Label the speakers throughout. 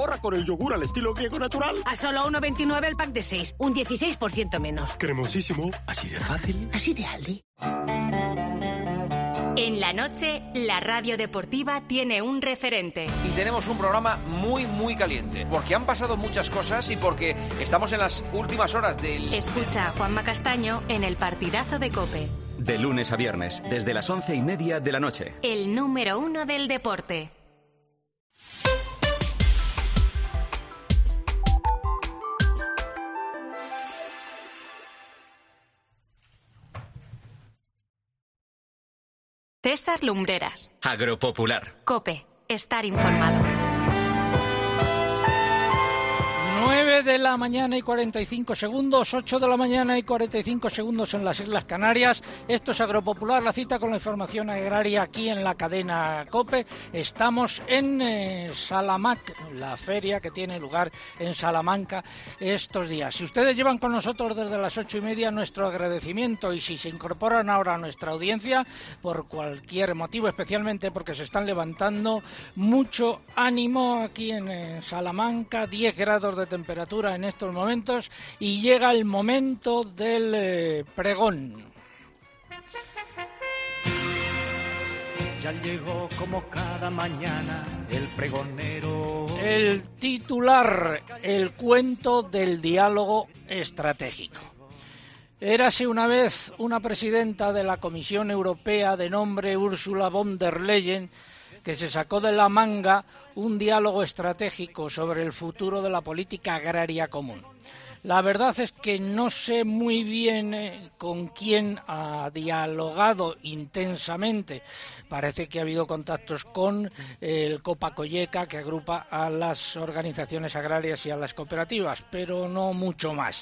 Speaker 1: Ahorra con el yogur al estilo griego natural.
Speaker 2: A solo 1,29 el pack de 6, un 16% menos.
Speaker 1: Cremosísimo, así de fácil.
Speaker 2: Así de Aldi.
Speaker 3: En la noche, la radio deportiva tiene un referente.
Speaker 4: Y tenemos un programa muy caliente, porque han pasado muchas cosas y porque estamos en las últimas horas del...
Speaker 3: Escucha a Juanma Castaño en el partidazo de COPE.
Speaker 5: De lunes a viernes, desde las 11:30 de la noche.
Speaker 3: El número 1 del deporte. César Lumbreras.
Speaker 5: Agropopular.
Speaker 3: COPE. Estar informado.
Speaker 6: 9 de la mañana y 45 segundos, 8 de la mañana y 45 segundos en las Islas Canarias. Esto es Agropopular, la cita con la información agraria aquí en la cadena COPE. Estamos en Salamanca, la feria que tiene lugar en Salamanca estos días. Si ustedes llevan con nosotros desde las 8:30, nuestro agradecimiento, y si se incorporan ahora a nuestra audiencia por cualquier motivo, especialmente porque se están levantando, mucho ánimo aquí en Salamanca, 10 grados de temperatura en estos momentos, y llega el momento del pregón.
Speaker 7: Ya llegó como cada mañana el pregonero.
Speaker 6: El titular, el cuento del diálogo estratégico. Érase una vez una presidenta de la Comisión Europea de nombre Ursula von der Leyen que se sacó de la manga un diálogo estratégico sobre el futuro de la política agraria común. La verdad es que no sé muy bien con quién ha dialogado intensamente. Parece que ha habido contactos con el Copa-Cogeca, que agrupa a las organizaciones agrarias y a las cooperativas, pero no mucho más.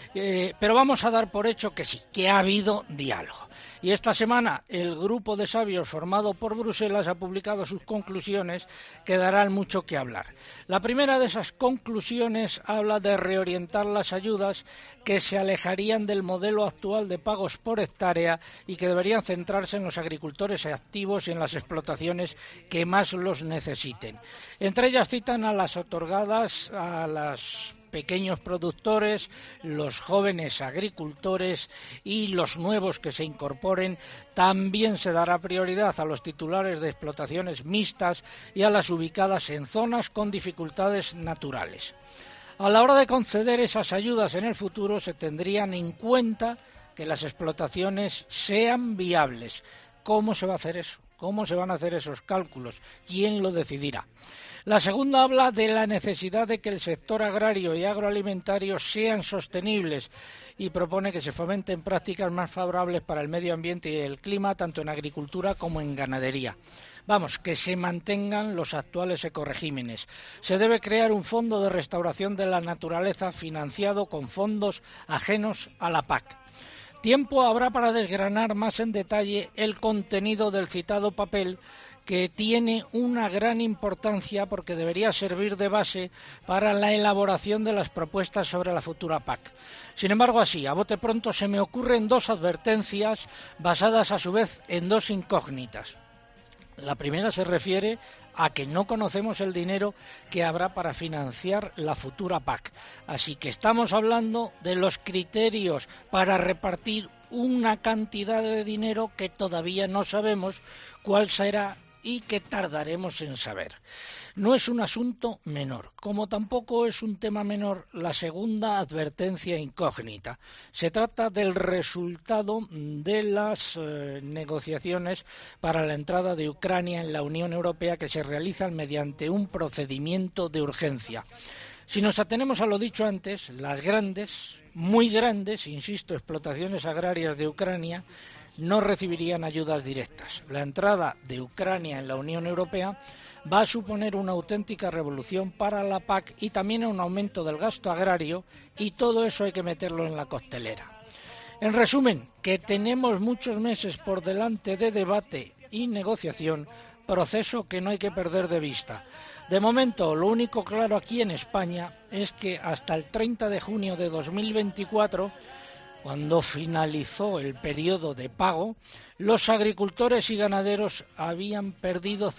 Speaker 6: Pero vamos a dar por hecho que sí, que ha habido diálogo. Y esta semana el grupo de sabios formado por Bruselas ha publicado sus conclusiones que darán mucho que hablar. La primera de esas conclusiones habla de reorientar las ayudas que se alejarían del modelo actual de pagos por hectárea y que deberían centrarse en los agricultores activos y en las explotaciones que más los necesiten. Entre ellas citan a las otorgadas a los pequeños productores, los jóvenes agricultores y los nuevos que se incorporen. También se dará prioridad a los titulares de explotaciones mixtas y a las ubicadas en zonas con dificultades naturales. A la hora de conceder esas ayudas en el futuro se tendrían en cuenta que las explotaciones sean viables. ¿Cómo se va a hacer eso? ¿Cómo se van a hacer esos cálculos? ¿Quién lo decidirá? La segunda habla de la necesidad de que el sector agrario y agroalimentario sean sostenibles y propone que se fomenten prácticas más favorables para el medio ambiente y el clima, tanto en agricultura como en ganadería. Vamos, que se mantengan los actuales ecoregímenes. Se debe crear un fondo de restauración de la naturaleza financiado con fondos ajenos a la PAC. Tiempo habrá para desgranar más en detalle el contenido del citado papel, que tiene una gran importancia porque debería servir de base para la elaboración de las propuestas sobre la futura PAC. Sin embargo, así, a bote pronto, se me ocurren dos advertencias basadas a su vez en dos incógnitas. La primera se refiere a que no conocemos el dinero que habrá para financiar la futura PAC. Así que estamos hablando de los criterios para repartir una cantidad de dinero que todavía no sabemos cuál será y que tardaremos en saber. No es un asunto menor, como tampoco es un tema menor la segunda advertencia incógnita. Se trata del resultado de las negociaciones para la entrada de Ucrania en la Unión Europea, que se realizan mediante un procedimiento de urgencia. Si nos atenemos a lo dicho antes, las grandes, muy grandes, insisto, explotaciones agrarias de Ucrania no recibirían ayudas directas. La entrada de Ucrania en la Unión Europea va a suponer una auténtica revolución para la PAC y también un aumento del gasto agrario, y todo eso hay que meterlo en la costelera. En resumen, que tenemos muchos meses por delante de debate y negociación, proceso que no hay que perder de vista. De momento, lo único claro aquí en España es que hasta el 30 de junio de 2024 cuando finalizó el periodo de pago, los agricultores y ganaderos habían perdido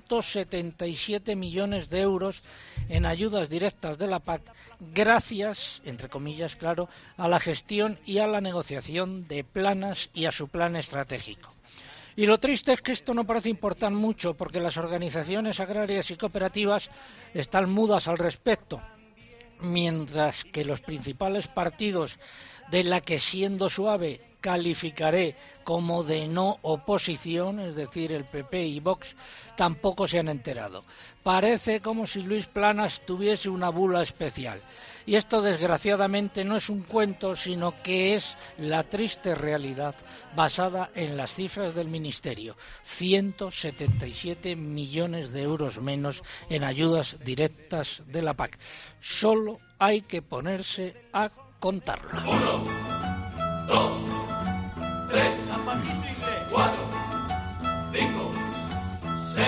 Speaker 6: 177 millones de euros en ayudas directas de la PAC gracias, entre comillas, claro, a la gestión y a la negociación de Planas y a su plan estratégico. Y lo triste es que esto no parece importar mucho porque las organizaciones agrarias y cooperativas están mudas al respecto, mientras que los principales partidos de la que, siendo suave, calificaré como de no oposición, es decir, el PP y Vox, tampoco se han enterado. Parece como si Luis Planas tuviese una bula especial. Y esto, desgraciadamente, no es un cuento, sino que es la triste realidad basada en las cifras del Ministerio. 177 millones de euros menos en ayudas directas de la PAC. Solo hay que ponerse a contarlo.
Speaker 8: 1, 2, 3, 4, 5, 6,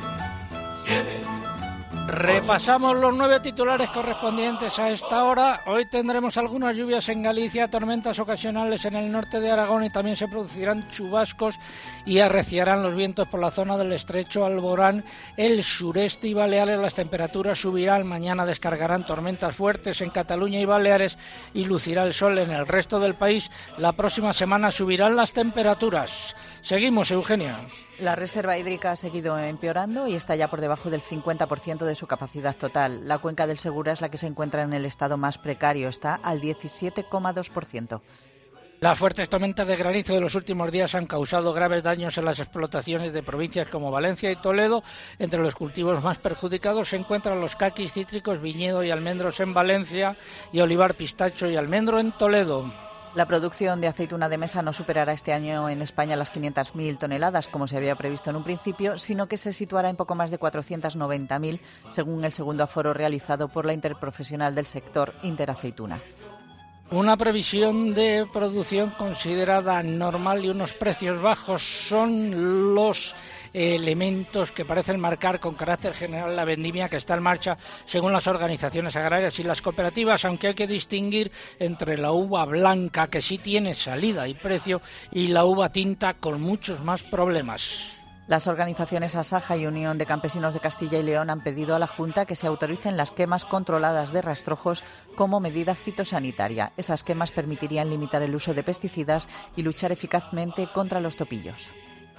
Speaker 8: 7...
Speaker 6: Repasamos los 9 titulares correspondientes a esta hora. Hoy tendremos algunas lluvias en Galicia, tormentas ocasionales en el norte de Aragón y también se producirán chubascos y arreciarán los vientos por la zona del estrecho Alborán, el sureste y Baleares. Las temperaturas subirán, mañana descargarán tormentas fuertes en Cataluña y Baleares y lucirá el sol en el resto del país. La próxima semana subirán las temperaturas. Seguimos, Eugenia.
Speaker 9: La reserva hídrica ha seguido empeorando y está ya por debajo del 50% de su capacidad total. La cuenca del Segura es la que se encuentra en el estado más precario, está al 17,2%.
Speaker 6: Las fuertes tormentas de granizo de los últimos días han causado graves daños en las explotaciones de provincias como Valencia y Toledo. Entre los cultivos más perjudicados se encuentran los caquis, cítricos, viñedo y almendros en Valencia y olivar, pistacho y almendro en Toledo.
Speaker 9: La producción de aceituna de mesa no superará este año en España las 500.000 toneladas, como se había previsto en un principio, sino que se situará en poco más de 490.000, según el segundo aforo realizado por la interprofesional del sector, Interaceituna.
Speaker 6: Una previsión de producción considerada normal y unos precios bajos son los elementos que parecen marcar con carácter general la vendimia que está en marcha según las organizaciones agrarias y las cooperativas, aunque hay que distinguir entre la uva blanca, que sí tiene salida y precio, y la uva tinta, con muchos más problemas.
Speaker 9: Las organizaciones Asaja y Unión de Campesinos de Castilla y León han pedido a la Junta que se autoricen las quemas controladas de rastrojos como medida fitosanitaria. Esas quemas permitirían limitar el uso de pesticidas y luchar eficazmente contra los topillos.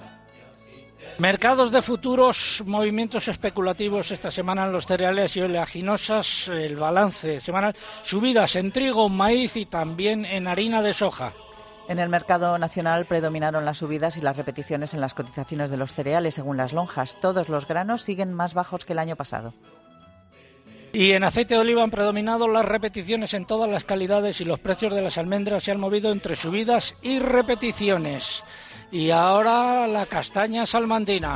Speaker 6: Mercados de futuros, movimientos especulativos esta semana en los cereales y oleaginosas, el balance semanal, subidas en trigo, maíz y también en harina de soja.
Speaker 9: En el mercado nacional predominaron las subidas y las repeticiones en las cotizaciones de los cereales según las lonjas. Todos los granos siguen más bajos que el año pasado.
Speaker 6: Y en aceite de oliva han predominado las repeticiones en todas las calidades y los precios de las almendras se han movido entre subidas y repeticiones. Y ahora la castaña salmantina.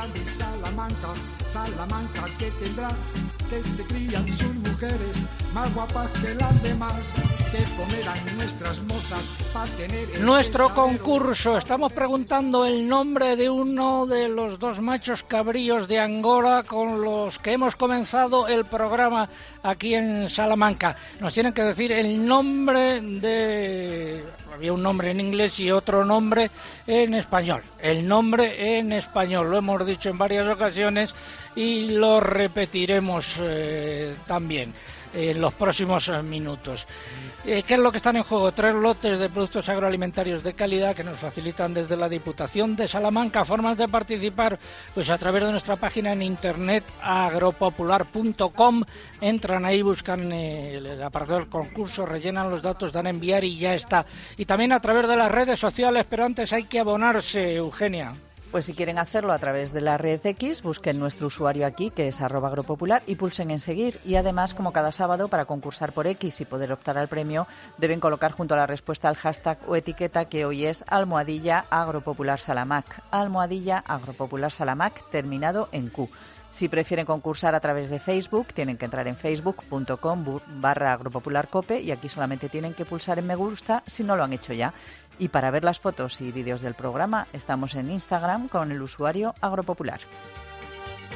Speaker 10: Salamanca que tendrá, que se crían sus mujeres más guapas que las demás, que comerán nuestras mozas para tener
Speaker 6: nuestro concurso. Estamos preguntando el nombre de uno de los 2 machos cabríos de Angora con los que hemos comenzado el programa aquí en Salamanca. Nos tienen que decir el nombre de... Había un nombre en inglés y otro nombre en español. El nombre en español, lo hemos dicho en varias ocasiones y lo repetiremos también en los próximos minutos. ¿Qué es lo que están en juego? 3 lotes de productos agroalimentarios de calidad que nos facilitan desde la Diputación de Salamanca. Formas de participar, pues a través de nuestra página en internet agropopular.com. Entran ahí, buscan el apartado del concurso, rellenan los datos, dan a enviar y ya está. Y también a través de las redes sociales, pero antes hay que abonarse, Eugenia.
Speaker 9: Pues si quieren hacerlo a través de la red X, busquen nuestro usuario aquí, que es @agropopular, y pulsen en seguir. Y además, como cada sábado, para concursar por X y poder optar al premio, deben colocar junto a la respuesta el hashtag o etiqueta que hoy es @agropopularsalamac. @agropopularsalamac terminado en Q. Si prefieren concursar a través de Facebook, tienen que entrar en facebook.com/agropopularcope y aquí solamente tienen que pulsar en me gusta si no lo han hecho ya. Y para ver las fotos y vídeos del programa, estamos en Instagram con el usuario Agropopular.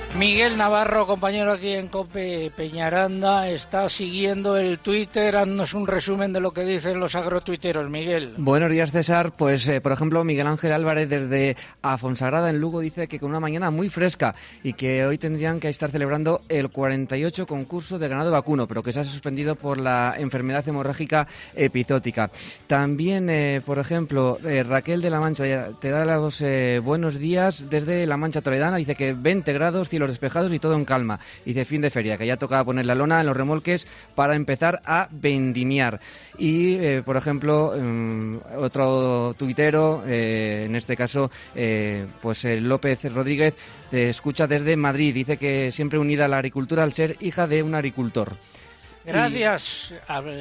Speaker 6: Miguel Navarro, compañero aquí en COPE Peñaranda, está siguiendo el Twitter. Haznos un resumen de lo que dicen los agrotuiteros, Miguel.
Speaker 11: Buenos días, César. Pues, por ejemplo, Miguel Ángel Álvarez desde Afonsagrada, en Lugo, dice que con una mañana muy fresca y que hoy tendrían que estar celebrando el 48 concurso de ganado vacuno, pero que se ha suspendido por la enfermedad hemorrágica epizótica. También, por ejemplo, Raquel de la Mancha te da los buenos días desde La Mancha Toledana. Dice que 20 grados, cielos despejados y todo en calma. Dice fin de feria, que ya toca poner la lona en los remolques para empezar a vendimiar. Y, por ejemplo, otro tuitero, en este caso, pues López Rodríguez, escucha desde Madrid. Dice que siempre unida a la agricultura al ser hija de un agricultor.
Speaker 6: Gracias.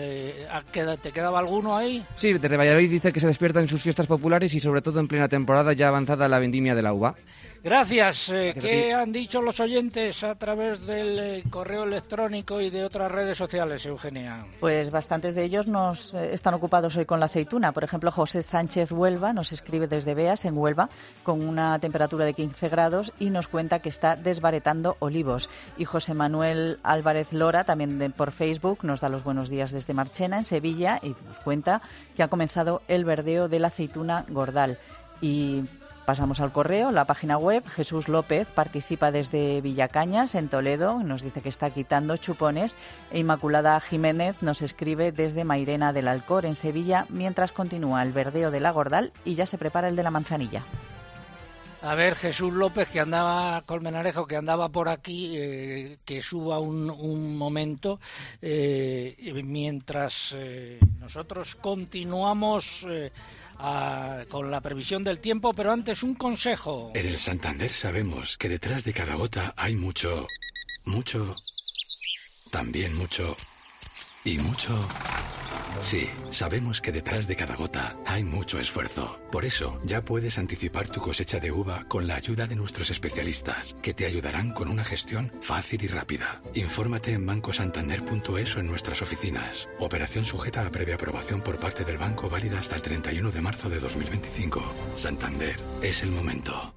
Speaker 6: ¿Te quedaba alguno ahí?
Speaker 11: Sí, desde Valladolid dice que se despierta en sus fiestas populares y sobre todo en plena temporada ya avanzada la vendimia de la uva.
Speaker 6: Gracias. ¿Qué han dicho los oyentes a través del correo electrónico y de otras redes sociales, Eugenia?
Speaker 9: Pues bastantes de ellos nos están ocupados hoy con la aceituna. Por ejemplo, José Sánchez Huelva nos escribe desde Beas, en Huelva, con una temperatura de 15 grados y nos cuenta que está desbaretando olivos. Y José Manuel Álvarez Lora, también por Facebook, nos da los buenos días desde Marchena, en Sevilla, y nos cuenta que ha comenzado el verdeo de la aceituna Gordal. Y pasamos al correo, la página web. Jesús López participa desde Villacañas, en Toledo, nos dice que está quitando chupones. E Inmaculada Jiménez nos escribe desde Mairena del Alcor, en Sevilla, mientras continúa el verdeo de la Gordal y ya se prepara el de la manzanilla.
Speaker 6: A ver, Jesús López, que andaba, Colmenarejo, que andaba por aquí, que suba un momento, mientras nosotros continuamos con la previsión del tiempo, pero antes un consejo.
Speaker 1: En el Santander sabemos que detrás de cada gota hay mucho, también mucho y mucho. Sí, sabemos que detrás de cada gota hay mucho esfuerzo. Por eso, ya puedes anticipar tu cosecha de uva con la ayuda de nuestros especialistas, que te ayudarán con una gestión fácil y rápida. Infórmate en bancosantander.es o en nuestras oficinas. Operación sujeta a previa aprobación por parte del banco, válida hasta el 31 de marzo de 2025. Santander, es el momento.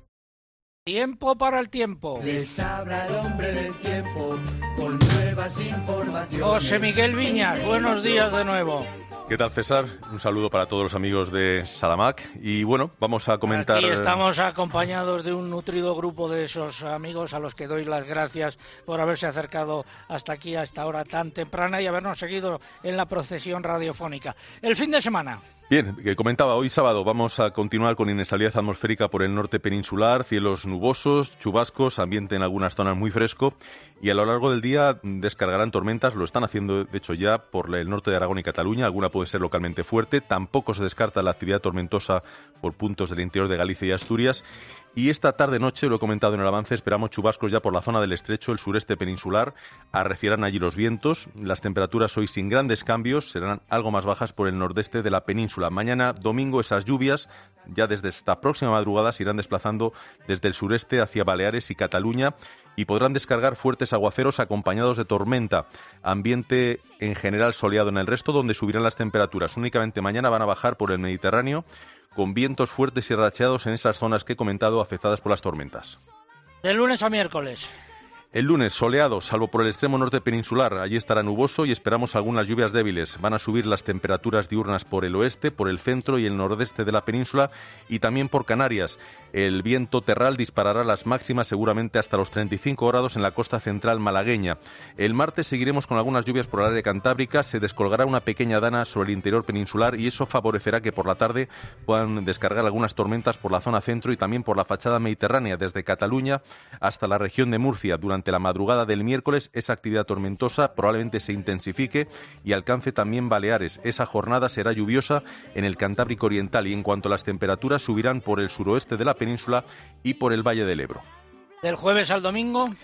Speaker 6: Tiempo para el tiempo.
Speaker 7: Les habla el hombre del tiempo con nuevas informaciones.
Speaker 6: José Miguel Viñas, buenos días de nuevo.
Speaker 12: ¿Qué tal, César? Un saludo para todos los amigos de Salamac. Y bueno, vamos a comentar...
Speaker 6: Aquí estamos acompañados de un nutrido grupo de esos amigos a los que doy las gracias por haberse acercado hasta aquí a esta hora tan temprana y habernos seguido en la procesión radiofónica. El fin de semana.
Speaker 12: Bien, que comentaba, hoy sábado vamos a continuar con inestabilidad atmosférica por el norte peninsular, cielos nubosos, chubascos, ambiente en algunas zonas muy fresco y a lo largo del día descargarán tormentas, lo están haciendo de hecho ya por el norte de Aragón y Cataluña, alguna puede ser localmente fuerte, tampoco se descarta la actividad tormentosa por puntos del interior de Galicia y Asturias. Y esta tarde-noche, lo he comentado en el avance, esperamos chubascos ya por la zona del estrecho, el sureste peninsular. Arreciarán allí los vientos. Las temperaturas hoy sin grandes cambios, serán algo más bajas por el nordeste de la península. Mañana, domingo, esas lluvias, ya desde esta próxima madrugada, se irán desplazando desde el sureste hacia Baleares y Cataluña y podrán descargar fuertes aguaceros acompañados de tormenta. Ambiente en general soleado en el resto, donde subirán las temperaturas. Únicamente mañana van a bajar por el Mediterráneo, con vientos fuertes y racheados en esas zonas que he comentado afectadas por las tormentas.
Speaker 6: De lunes a miércoles.
Speaker 12: El lunes, soleado, salvo por el extremo norte peninsular. Allí estará nuboso y esperamos algunas lluvias débiles. Van a subir las temperaturas diurnas por el oeste, por el centro y el nordeste de la península y también por Canarias. El viento terral disparará las máximas seguramente hasta los 35 grados en la costa central malagueña. El martes seguiremos con algunas lluvias por el área cantábrica. Se descolgará una pequeña dana sobre el interior peninsular y eso favorecerá que por la tarde puedan descargar algunas tormentas por la zona centro y también por la fachada mediterránea, desde Cataluña hasta la región de Murcia. Durante la madrugada del miércoles, esa actividad tormentosa probablemente se intensifique y alcance también Baleares. Esa jornada será lluviosa en el Cantábrico Oriental y en cuanto a las temperaturas subirán por el suroeste de la península y por el Valle del Ebro.
Speaker 6: Del jueves al domingo.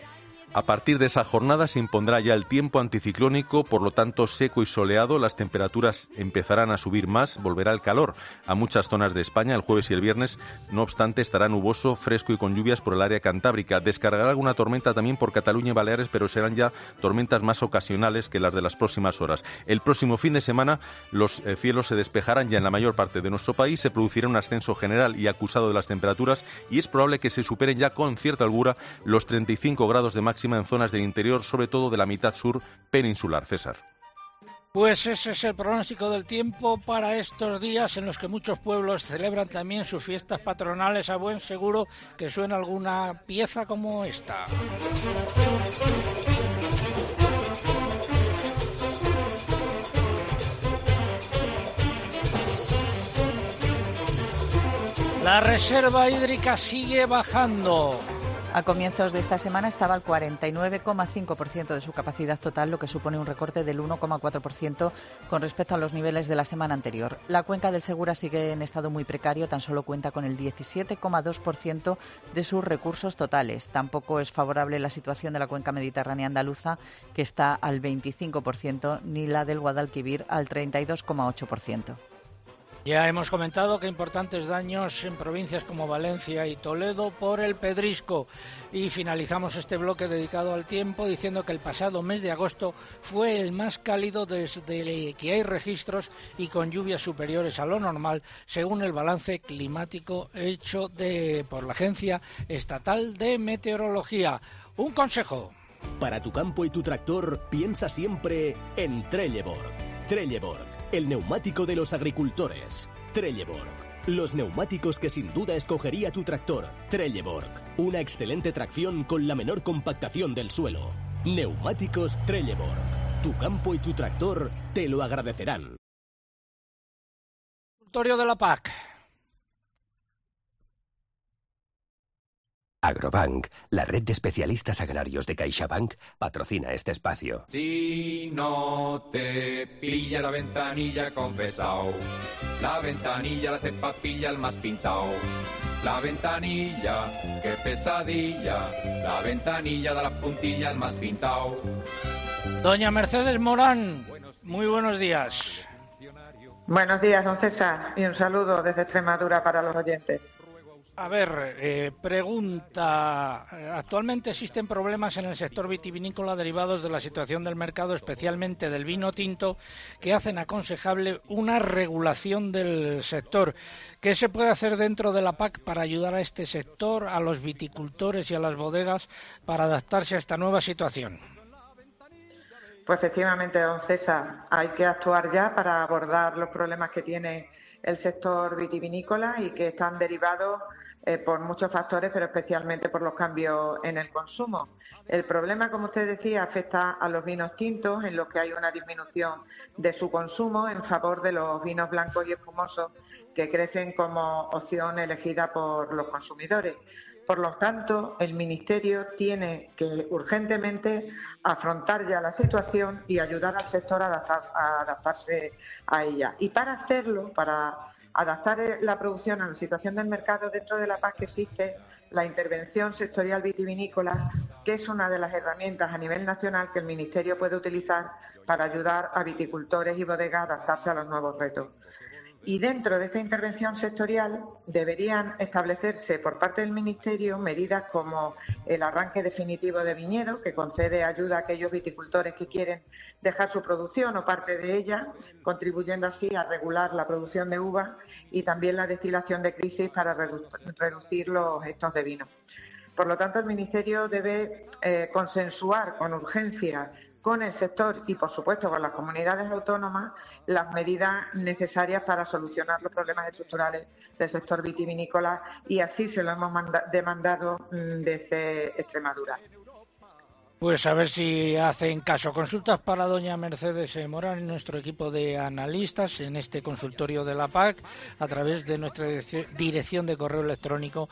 Speaker 12: A partir de esa jornada se impondrá ya el tiempo anticiclónico, por lo tanto seco y soleado, las temperaturas empezarán a subir más, volverá el calor a muchas zonas de España el jueves y el viernes, no obstante estará nuboso, fresco y con lluvias por el área cantábrica. Descargará alguna tormenta también por Cataluña y Baleares, pero serán ya tormentas más ocasionales que las de las próximas horas. El próximo fin de semana los cielos se despejarán ya en la mayor parte de nuestro país, se producirá un ascenso general y acusado de las temperaturas y es probable que se superen ya con cierta holgura los 35 grados de máxima en zonas del interior, sobre todo de la mitad sur peninsular. César.
Speaker 6: Pues ese es el pronóstico del tiempo para estos días en los que muchos pueblos celebran también sus fiestas patronales. A buen seguro que suena alguna pieza como esta. La reserva hídrica sigue bajando.
Speaker 9: A comienzos de esta semana estaba al 49,5% de su capacidad total, lo que supone un recorte del 1,4% con respecto a los niveles de la semana anterior. La cuenca del Segura sigue en estado muy precario, tan solo cuenta con el 17,2% de sus recursos totales. Tampoco es favorable la situación de la cuenca mediterránea andaluza, que está al 25%, ni la del Guadalquivir al 32,8%.
Speaker 6: Ya hemos comentado que importantes daños en provincias como Valencia y Toledo por el pedrisco. Y finalizamos este bloque dedicado al tiempo diciendo que el pasado mes de agosto fue el más cálido desde que hay registros y con lluvias superiores a lo normal, según el balance climático hecho por la Agencia Estatal de Meteorología. Un consejo.
Speaker 13: Para tu campo y tu tractor, piensa siempre en Trelleborg. Trelleborg, el neumático de los agricultores. Trelleborg, los neumáticos que sin duda escogería tu tractor. Trelleborg, una excelente tracción con la menor compactación del suelo. Neumáticos Trelleborg, tu campo y tu tractor te lo agradecerán.
Speaker 6: Consultorio de la PAC.
Speaker 14: Agrobank, la red de especialistas agrarios de CaixaBank, patrocina este espacio.
Speaker 15: Si no te pilla la ventanilla confesao, la ventanilla la cepa pilla el más pintao. La ventanilla, qué pesadilla, la ventanilla da la puntilla al más pintao.
Speaker 6: Doña Mercedes Morán, muy buenos días.
Speaker 16: Buenos días, don César, y un saludo desde Extremadura para los oyentes.
Speaker 6: A ver, pregunta. Actualmente existen problemas en el sector vitivinícola derivados de la situación del mercado, especialmente del vino tinto, que hacen aconsejable una regulación del sector. ¿Qué se puede hacer dentro de la PAC para ayudar a este sector, a los viticultores y a las bodegas para adaptarse a esta nueva situación?
Speaker 16: Pues efectivamente, don César, hay que actuar ya para abordar los problemas que tiene el sector vitivinícola y que están derivados por muchos factores, pero especialmente por los cambios en el consumo. El problema, como usted decía, afecta a los vinos tintos, en los que hay una disminución de su consumo en favor de los vinos blancos y espumosos, que crecen como opción elegida por los consumidores. Por lo tanto, el Ministerio tiene que urgentemente afrontar ya la situación y ayudar al sector a adaptarse a ella. Y para hacerlo, para adaptar la producción a la situación del mercado, dentro de la PAC existe la intervención sectorial vitivinícola, que es una de las herramientas a nivel nacional que el Ministerio puede utilizar para ayudar a viticultores y bodegas a adaptarse a los nuevos retos. Y dentro de esta intervención sectorial deberían establecerse por parte del Ministerio medidas como el arranque definitivo de viñedo, que concede ayuda a aquellos viticultores que quieren dejar su producción o parte de ella, contribuyendo así a regular la producción de uva, y también la destilación de crisis para reducir los gestos de vino. Por lo tanto, el Ministerio debe consensuar con urgencia con el sector y, por supuesto, con las comunidades autónomas, las medidas necesarias para solucionar los problemas estructurales del sector vitivinícola, y así se lo hemos demandado desde Extremadura.
Speaker 6: Pues a ver si hacen caso. Consultas para doña Mercedes Morán en nuestro equipo de analistas en este consultorio de la PAC a través de nuestra dirección de correo electrónico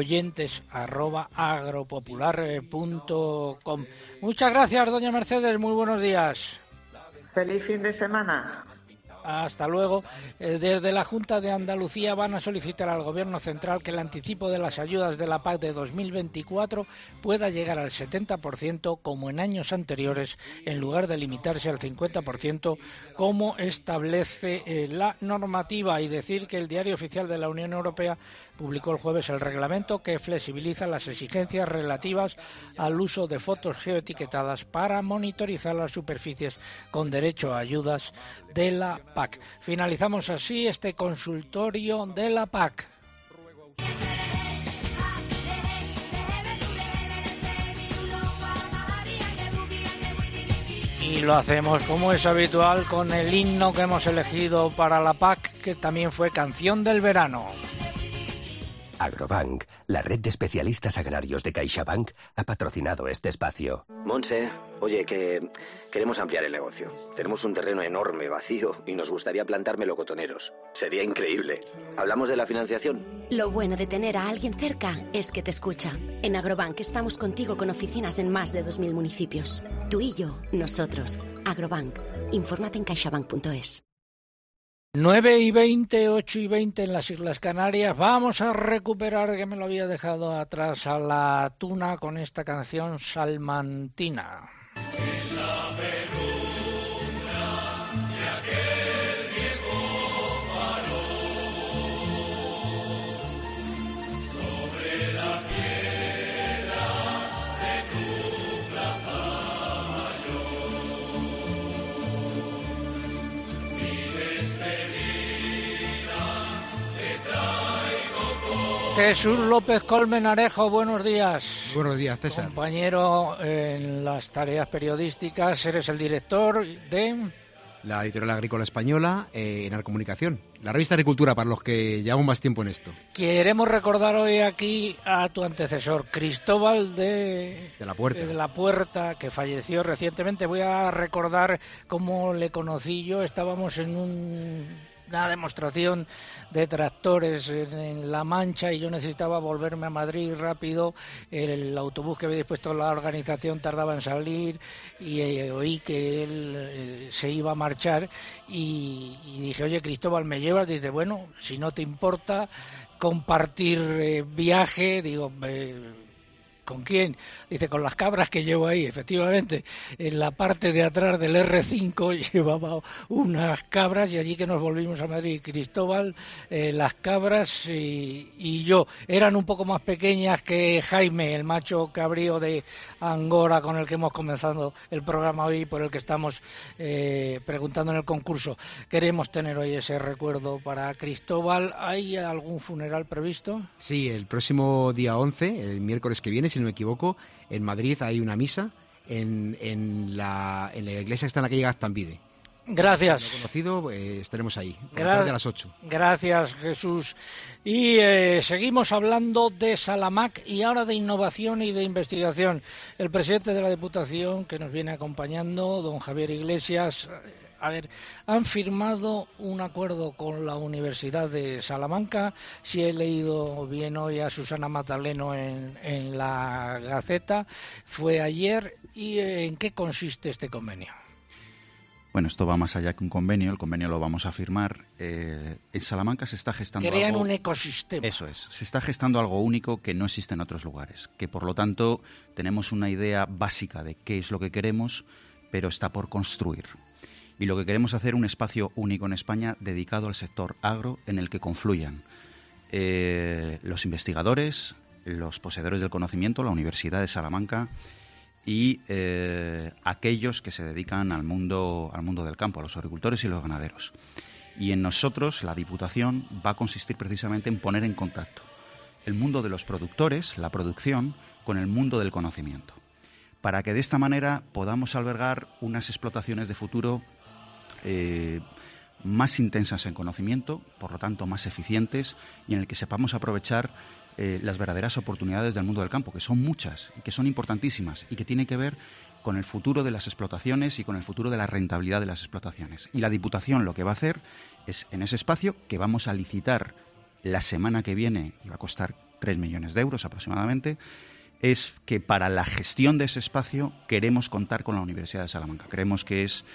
Speaker 6: oyentes@agropopular.com. Muchas gracias, doña Mercedes. Muy buenos días.
Speaker 16: Feliz fin de semana.
Speaker 6: Hasta luego. Desde la Junta de Andalucía van a solicitar al Gobierno central que el anticipo de las ayudas de la PAC de 2024 pueda llegar al 70% como en años anteriores, en lugar de limitarse al 50% como establece la normativa. Y decir que el Diario Oficial de la Unión Europea publicó el jueves el reglamento que flexibiliza las exigencias relativas al uso de fotos geoetiquetadas para monitorizar las superficies con derecho a ayudas de la PAC. Finalizamos así este consultorio de la PAC. Y lo hacemos, como es habitual, con el himno que hemos elegido para la PAC, que también fue canción del verano.
Speaker 14: Agrobank, la red de especialistas agrarios de CaixaBank, ha patrocinado este espacio.
Speaker 17: Monse, oye, que queremos ampliar el negocio. Tenemos un terreno enorme, vacío, y nos gustaría plantar melocotoneros. Sería increíble. ¿Hablamos de la financiación?
Speaker 18: Lo bueno de tener a alguien cerca es que te escucha. En Agrobank estamos contigo con oficinas en más de 2.000 municipios. Tú y yo, nosotros. Agrobank. Infórmate en caixabank.es.
Speaker 6: 9:20, 8:20 en las Islas Canarias. Vamos a recuperar, que me lo había dejado atrás, a la tuna con esta canción salmantina. Jesús López Colmenarejo, buenos días.
Speaker 19: Buenos días, César.
Speaker 6: Compañero en las tareas periodísticas, eres el director de...
Speaker 19: La Editorial Agrícola Española en Arcomunicación, la revista Agricultura, para los que llevamos más tiempo en esto.
Speaker 6: Queremos recordar hoy aquí a tu antecesor, Cristóbal de la Puerta, que falleció recientemente. Voy a recordar cómo le conocí yo. Estábamos en una demostración de tractores en La Mancha y yo necesitaba volverme a Madrid rápido. El autobús que había dispuesto la organización tardaba en salir y oí que él se iba a marchar y dije, oye, Cristóbal, ¿me llevas? Dice, bueno, si no te importa compartir viaje. Digo, ¿con quién? Dice, con las cabras que llevo ahí. Efectivamente, en la parte de atrás del R5 llevaba unas cabras y allí que nos volvimos a Madrid, Cristóbal, las cabras y yo. Eran un poco más pequeñas que Jaime, el macho cabrío de Angora, con el que hemos comenzado el programa hoy, por el que estamos preguntando en el concurso. Queremos tener hoy ese recuerdo para Cristóbal. ¿Hay algún funeral previsto?
Speaker 19: Sí, el próximo día 11, el miércoles que viene, si no me equivoco, en Madrid hay una misa en la iglesia que está en la calle Gaztambide.
Speaker 6: Gracias.
Speaker 19: Lo conocido, estaremos ahí, a las 8.
Speaker 6: Gracias, Jesús. Y seguimos hablando de Salamac y ahora de innovación y de investigación. El presidente de la Diputación, que nos viene acompañando, don Javier Iglesias... A ver, han firmado un acuerdo con la Universidad de Salamanca. Si he leído bien hoy a Susana Magdaleno en la Gaceta, fue ayer. ¿Y en qué consiste este convenio?
Speaker 20: Bueno, esto va más allá que un convenio. El convenio lo vamos a firmar. En Salamanca se está gestando
Speaker 6: Crean un ecosistema.
Speaker 20: Eso es. Se está gestando algo único que no existe en otros lugares. Que, por lo tanto, tenemos una idea básica de qué es lo que queremos, pero está por construir. Y lo que queremos hacer un espacio único en España dedicado al sector agro, en el que confluyan los investigadores, los poseedores del conocimiento, la Universidad de Salamanca y aquellos que se dedican al mundo del campo, a los agricultores y los ganaderos. Y en nosotros la Diputación va a consistir precisamente en poner en contacto el mundo de los productores, la producción, con el mundo del conocimiento, para que de esta manera podamos albergar unas explotaciones de futuro más intensas en conocimiento, por lo tanto más eficientes, y en el que sepamos aprovechar las verdaderas oportunidades del mundo del campo, que son muchas y que son importantísimas y que tienen que ver con el futuro de las explotaciones y con el futuro de la rentabilidad de las explotaciones. Y la Diputación lo que va a hacer es, en ese espacio que vamos a licitar la semana que viene, y va a costar 3 millones de euros aproximadamente, es que para la gestión de ese espacio queremos contar con la Universidad de Salamanca. Creemos que es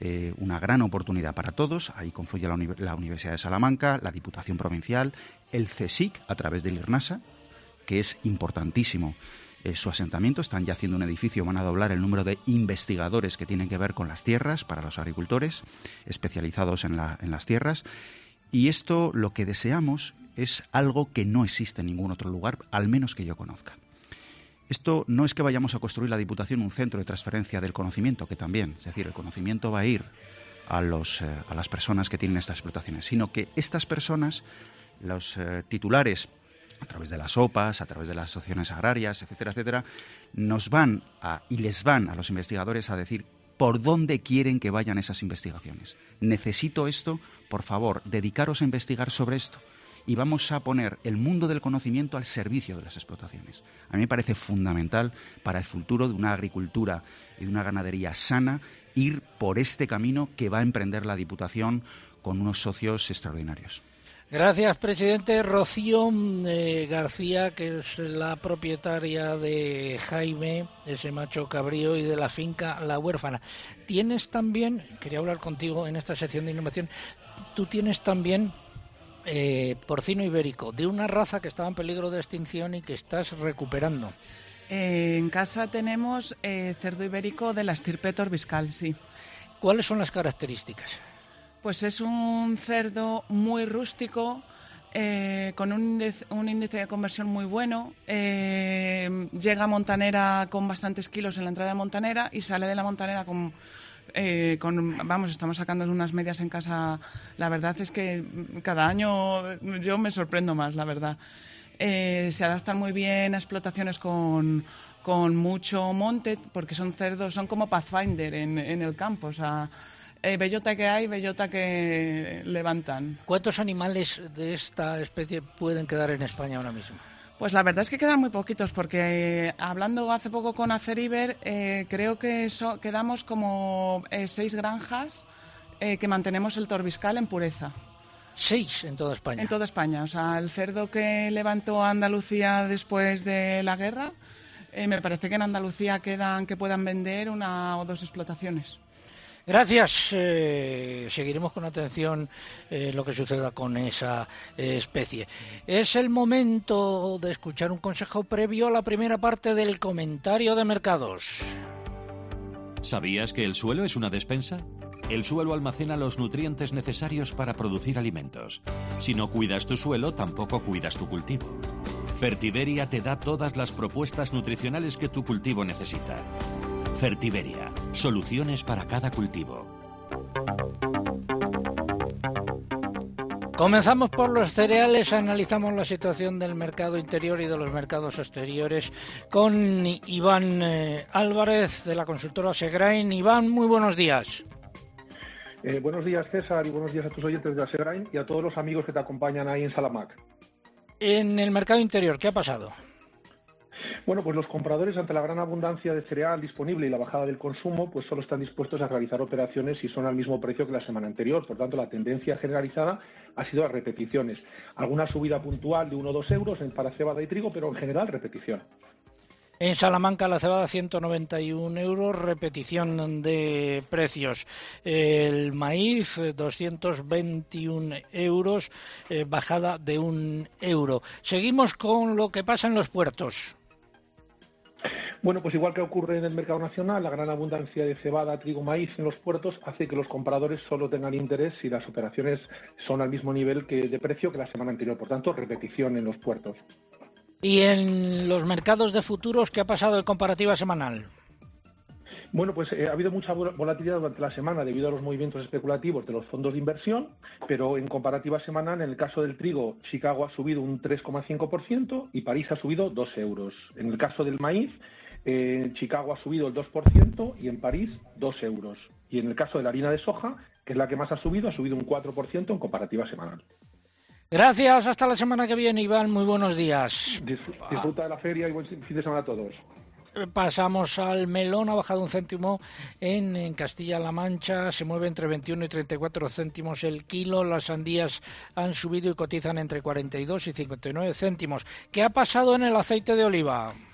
Speaker 20: una gran oportunidad para todos. Ahí confluye la Universidad de Salamanca, la Diputación Provincial, el CSIC a través del IRNASA, que es importantísimo su asentamiento. Están ya haciendo un edificio, van a doblar el número de investigadores que tienen que ver con las tierras para los agricultores especializados en las tierras. Y esto, lo que deseamos, es algo que no existe en ningún otro lugar, al menos que yo conozca. Esto no es que vayamos a construir la Diputación un centro de transferencia del conocimiento, que también, es decir, el conocimiento va a ir a las personas que tienen estas explotaciones, sino que estas personas, los titulares, a través de las OPAs, a través de las asociaciones agrarias, etcétera, etcétera, les van a los investigadores a decir por dónde quieren que vayan esas investigaciones. Necesito esto, por favor, dedicaros a investigar sobre esto. Y vamos a poner el mundo del conocimiento al servicio de las explotaciones. A mí me parece fundamental para el futuro de una agricultura y de una ganadería sana ir por este camino que va a emprender la Diputación con unos socios extraordinarios.
Speaker 6: Gracias, presidente. Rocío García, que es la propietaria de Jaime, ese macho cabrío, y de la finca La Huérfana. Tienes también, quería hablar contigo en esta sección de innovación, tú tienes también porcino ibérico, de una raza que estaba en peligro de extinción y que estás recuperando.
Speaker 21: En casa tenemos cerdo ibérico de la estirpe torbiscal, sí.
Speaker 6: ¿Cuáles son las características?
Speaker 21: Pues es un cerdo muy rústico, con un índice de conversión muy bueno. Llega a Montanera con bastantes kilos en la entrada de Montanera y sale de la Montanera estamos sacando unas medias en casa. La verdad es que cada año yo me sorprendo más, la verdad. Se adaptan muy bien a explotaciones con mucho monte, porque son cerdos, son como Pathfinder en el campo, o sea, bellota que hay, bellota que levantan.
Speaker 6: ¿Cuántos animales de esta especie pueden quedar en España ahora mismo?
Speaker 21: Pues la verdad es que quedan muy poquitos, porque hablando hace poco con Aceriber, creo que quedamos como 6 granjas que mantenemos el torbiscal en pureza.
Speaker 6: 6 en toda España.
Speaker 21: En toda España. O sea, el cerdo que levantó Andalucía después de la guerra, me parece que en Andalucía quedan que puedan vender 1 o 2 explotaciones.
Speaker 6: Gracias. Seguiremos con atención lo que suceda con esa especie. Es el momento de escuchar un consejo previo a la primera parte del comentario de mercados.
Speaker 22: ¿Sabías que el suelo es una despensa? El suelo almacena los nutrientes necesarios para producir alimentos. Si no cuidas tu suelo, tampoco cuidas tu cultivo. Fertiberia te da todas las propuestas nutricionales que tu cultivo necesita. Fertiberia, soluciones para cada cultivo.
Speaker 6: Comenzamos por los cereales, analizamos la situación del mercado interior y de los mercados exteriores con Iván Álvarez, de la consultora Segrain. Iván, muy buenos días.
Speaker 23: Buenos días, César, y buenos días a tus oyentes de la Segrain y a todos los amigos que te acompañan ahí en Salamac.
Speaker 6: En el mercado interior, ¿qué ha pasado?
Speaker 23: Bueno, pues los compradores, ante la gran abundancia de cereal disponible y la bajada del consumo, pues solo están dispuestos a realizar operaciones si son al mismo precio que la semana anterior. Por tanto, la tendencia generalizada ha sido a repeticiones. Alguna subida puntual de 1 o 2 euros para cebada y trigo, pero en general repetición.
Speaker 6: En Salamanca la cebada 191 euros, repetición de precios. El maíz 221 euros, bajada de 1 euro. Seguimos con lo que pasa en los puertos.
Speaker 23: Bueno, pues igual que ocurre en el mercado nacional, la gran abundancia de cebada, trigo, maíz en los puertos hace que los compradores solo tengan interés si las operaciones son al mismo nivel de precio que la semana anterior. Por tanto, repetición en los puertos.
Speaker 6: ¿Y en los mercados de futuros qué ha pasado en comparativa semanal?
Speaker 23: Bueno, pues ha habido mucha volatilidad durante la semana debido a los movimientos especulativos de los fondos de inversión, pero en comparativa semanal, en el caso del trigo, Chicago ha subido un 3,5% y París ha subido 2 euros. En el caso del maíz, Chicago ha subido el 2% y en París 2 euros. Y en el caso de la harina de soja, que es la que más ha subido un 4% en comparativa semanal.
Speaker 6: Gracias, hasta la semana que viene, Iván, muy buenos días.
Speaker 23: Disfruta de la feria y buen fin de semana a todos.
Speaker 6: Pasamos al melón, ha bajado 1 céntimo en Castilla-La Mancha, se mueve entre 21 y 34 céntimos el kilo, las sandías han subido y cotizan entre 42 y 59 céntimos. ¿Qué ha pasado en el aceite de oliva?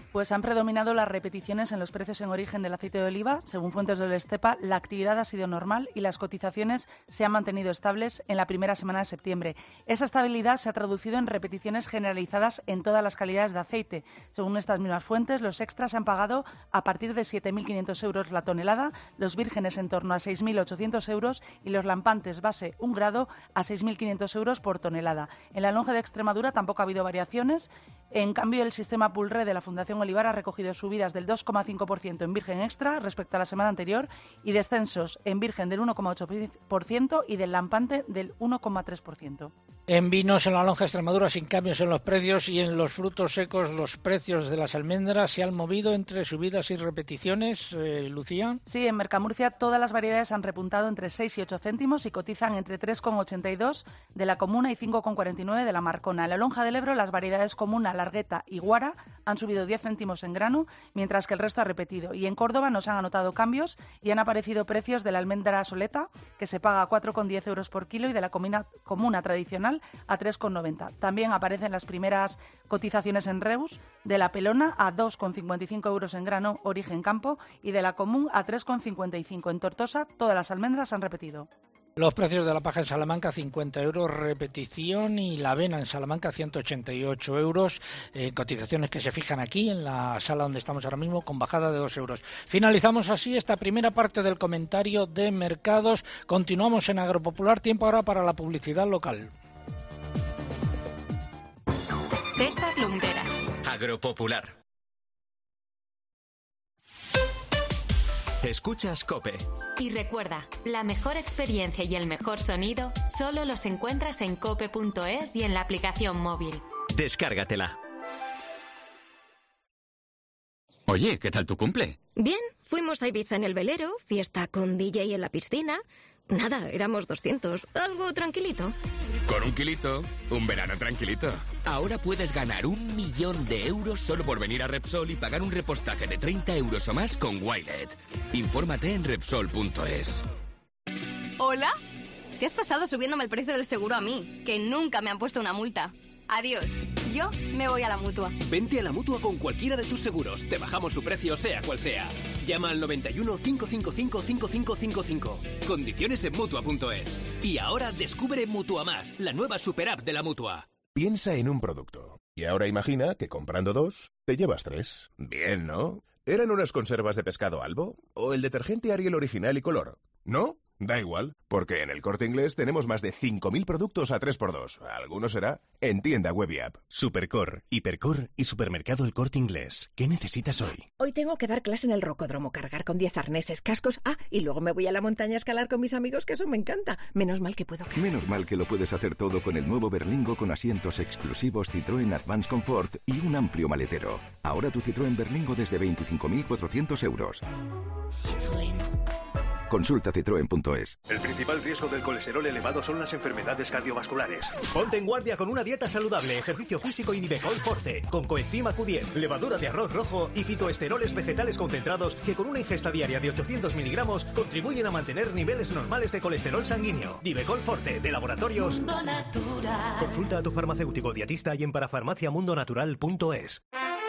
Speaker 2: Pues han predominado las repeticiones en los precios en origen del aceite de oliva. Según fuentes del Estepa, la actividad ha sido normal y las cotizaciones se han mantenido estables en la primera semana de septiembre. Esa estabilidad se ha traducido en repeticiones generalizadas en todas las calidades de aceite. Según estas mismas fuentes, los extras han pagado a partir de 7.500 euros la tonelada, los vírgenes en torno a 6.800 euros y los lampantes base 1 grado a 6.500 euros por tonelada. En la lonja de Extremadura tampoco ha habido variaciones. En cambio, el sistema Pulre de la Fundación Olivar ha recogido subidas del 2,5% en virgen extra respecto a la semana anterior y descensos en virgen del 1,8% y del lampante del 1,3%.
Speaker 6: En vinos, en la lonja Extremadura, sin cambios en los precios, y en los frutos secos los precios de las almendras se han movido entre subidas y repeticiones. Lucía.
Speaker 2: Sí, en Mercamurcia todas las variedades han repuntado entre 6 y 8 céntimos y cotizan entre 3,82 de la Comuna y 5,49 de la Marcona. En la lonja del Ebro las variedades Comuna, Largueta y Guara han subido 10 céntimos en grano, mientras que el resto ha repetido. Y en Córdoba no se han anotado cambios y han aparecido precios de la almendra Soleta, que se paga a 4,10 euros por kilo, y de la Comuna tradicional a 3,90. También aparecen las primeras cotizaciones en Reus, de la Pelona a 2,55 euros en grano, origen campo, y de la Común a 3,55. En Tortosa todas las almendras han repetido.
Speaker 6: Los precios de la paja en Salamanca, 50 euros, repetición, y la avena en Salamanca, 188 euros, cotizaciones que se fijan aquí en la sala donde estamos ahora mismo, con bajada de 2 euros. Finalizamos así esta primera parte del comentario de mercados. Continuamos en Agropopular, tiempo ahora para la publicidad local.
Speaker 3: César Lumbreras.
Speaker 4: Agropopular. Escuchas COPE.
Speaker 3: Y recuerda, la mejor experiencia y el mejor sonido solo los encuentras en cope.es y en la aplicación móvil.
Speaker 4: Descárgatela.
Speaker 5: Oye, ¿qué tal tu cumple?
Speaker 24: Bien, fuimos a Ibiza en el velero, fiesta con DJ en la piscina. Nada, éramos 200, algo tranquilito.
Speaker 5: Con 1 kilito, un verano tranquilito. Ahora puedes ganar 1 millón de euros solo por venir a Repsol y pagar un repostaje de 30 euros o más con Wilet. Infórmate en Repsol.es.
Speaker 25: ¿Hola? ¿Qué has pasado subiéndome el precio del seguro a mí? Que nunca me han puesto una multa. Adiós. Yo me voy a la Mutua.
Speaker 26: Vente a la Mutua con cualquiera de tus seguros. Te bajamos su precio, sea cual sea. Llama al 91 555 5555. Condiciones en Mutua.es. Y ahora descubre Mutua Más, la nueva superapp de la Mutua.
Speaker 27: Piensa en un producto. Y ahora imagina que comprando 2, te llevas 3. Bien, ¿no? ¿Eran unas conservas de pescado Albo? ¿O el detergente Ariel original y color? ¿No? Da igual, porque en El Corte Inglés tenemos más de 5.000 productos a 3x2. Alguno será en tienda web y app.
Speaker 28: Supercor, Hipercor y Supermercado El Corte Inglés. ¿Qué necesitas hoy?
Speaker 29: Hoy tengo que dar clase en el rocódromo, cargar con 10 arneses, cascos. Y luego me voy a la montaña a escalar con mis amigos, que eso me encanta. Menos mal que puedo cargar.
Speaker 30: Menos mal que lo puedes hacer todo con el nuevo Berlingo con asientos exclusivos Citroën Advance Comfort y un amplio maletero. Ahora tu Citroën Berlingo desde 25.400 euros.
Speaker 29: Citroën.
Speaker 30: Consulta citroen.es.
Speaker 31: El principal riesgo del colesterol elevado son las enfermedades cardiovasculares.
Speaker 32: Ponte en guardia con una dieta saludable, ejercicio físico y Nivecol Forte, con coenzima Q10, levadura de arroz rojo y fitoesteroles vegetales concentrados que con una ingesta diaria de 800 miligramos contribuyen a mantener niveles normales de colesterol sanguíneo. Nivecol Forte, de Laboratorios
Speaker 33: Mundo Natural.
Speaker 32: Consulta a tu farmacéutico dietista y en parafarmaciamundonatural.es.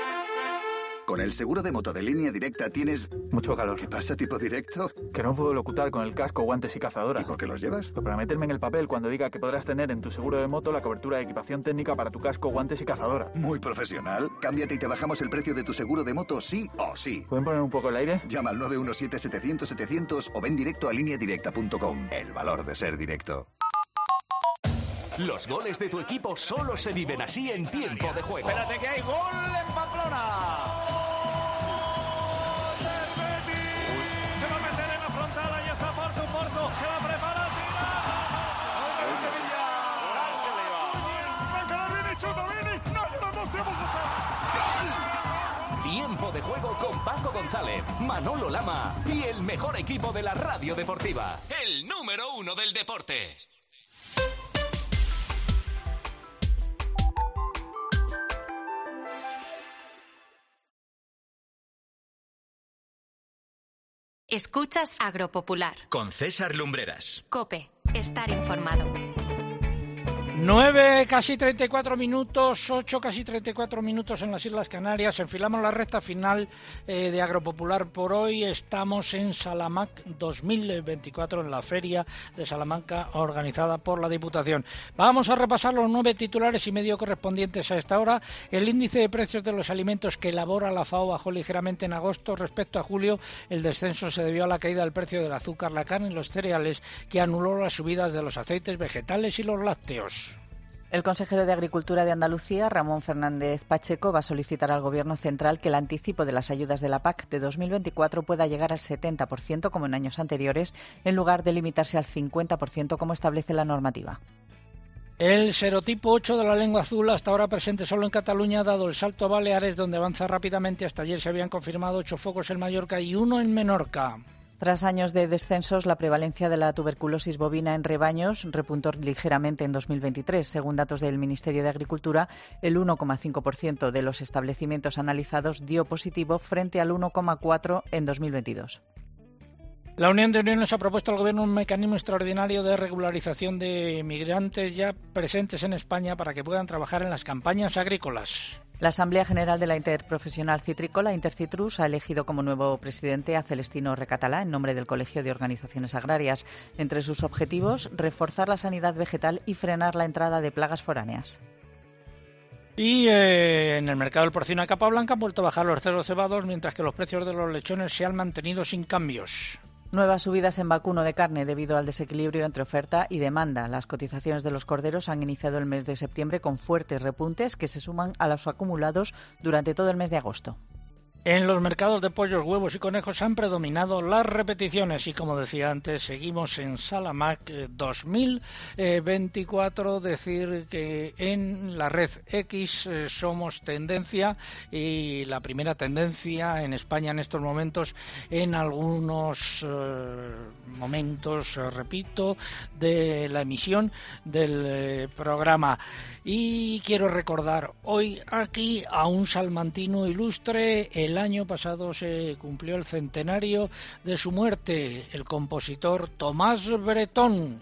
Speaker 34: Con el seguro de moto de Línea Directa tienes...
Speaker 35: Mucho calor.
Speaker 34: ¿Qué pasa, tipo directo?
Speaker 35: Que no puedo locutar con el casco, guantes y cazadora.
Speaker 34: ¿Y por qué los llevas?
Speaker 35: Pues para meterme en el papel cuando diga que podrás tener en tu seguro de moto la cobertura de equipación técnica para tu casco, guantes y cazadora.
Speaker 34: Muy profesional. Cámbiate y te bajamos el precio de tu seguro de moto sí o sí.
Speaker 35: ¿Pueden poner un poco el aire?
Speaker 34: Llama al 917-700-700 o ven directo a lineadirecta.com. El valor de ser directo.
Speaker 13: Los goles de tu equipo solo se viven así en tiempo de juego.
Speaker 36: Espérate que hay gol en Pamplona. Se va a preparar, tira. ¡Gol de Sevilla!
Speaker 13: Tiempo de juego con Paco González, Manolo Lama y el mejor equipo de la radio deportiva.
Speaker 4: El número 1 del deporte.
Speaker 3: Escuchas Agropopular.
Speaker 4: Con César Lumbreras.
Speaker 3: COPE. Estar informado.
Speaker 6: 9 casi 34 minutos, 8 casi 34 minutos en las Islas Canarias. Enfilamos la recta final de Agropopular por hoy. Estamos en Salamac 2024, en la Feria de Salamanca organizada por la Diputación. Vamos a repasar los 9 titulares y medio correspondientes a esta hora. El índice de precios de los alimentos que elabora la FAO bajó ligeramente en agosto respecto a julio. El descenso se debió a la caída del precio del azúcar, la carne y los cereales, que anuló las subidas de los aceites vegetales y los lácteos.
Speaker 1: El consejero de Agricultura de Andalucía, Ramón Fernández Pacheco, va a solicitar al Gobierno central que el anticipo de las ayudas de la PAC de 2024 pueda llegar al 70%, como en años anteriores, en lugar de limitarse al 50%, como establece la normativa.
Speaker 6: El serotipo 8 de la lengua azul, hasta ahora presente solo en Cataluña, ha dado el salto a Baleares, donde avanza rápidamente. Hasta ayer se habían confirmado 8 focos en Mallorca y 1 en Menorca.
Speaker 1: Tras años de descensos, la prevalencia de la tuberculosis bovina en rebaños repuntó ligeramente en 2023. Según datos del Ministerio de Agricultura, el 1,5% de los establecimientos analizados dio positivo frente al 1,4% en 2022.
Speaker 6: La Unión de Uniones ha propuesto al Gobierno un mecanismo extraordinario de regularización de migrantes ya presentes en España para que puedan trabajar en las campañas agrícolas.
Speaker 1: La Asamblea General de la Interprofesional Citrícola, Intercitrus, ha elegido como nuevo presidente a Celestino Recatalá en nombre del Colegio de Organizaciones Agrarias. Entre sus objetivos, reforzar la sanidad vegetal y frenar la entrada de plagas foráneas.
Speaker 6: Y en el mercado del porcino de capa blanca han vuelto a bajar los cerdos cebados, mientras que los precios de los lechones se han mantenido sin cambios.
Speaker 1: Nuevas subidas en vacuno de carne debido al desequilibrio entre oferta y demanda. Las cotizaciones de los corderos han iniciado el mes de septiembre con fuertes repuntes que se suman a los acumulados durante todo el mes de agosto.
Speaker 6: En los mercados de pollos, huevos y conejos han predominado las repeticiones y, como decía antes, seguimos en Salamac 2024, decir que en la red X somos tendencia y la primera tendencia en España en estos momentos, en algunos momentos, repito, de la emisión del programa. Y quiero recordar hoy aquí a un salmantino ilustre. El año pasado se cumplió el centenario de su muerte, el compositor Tomás Bretón.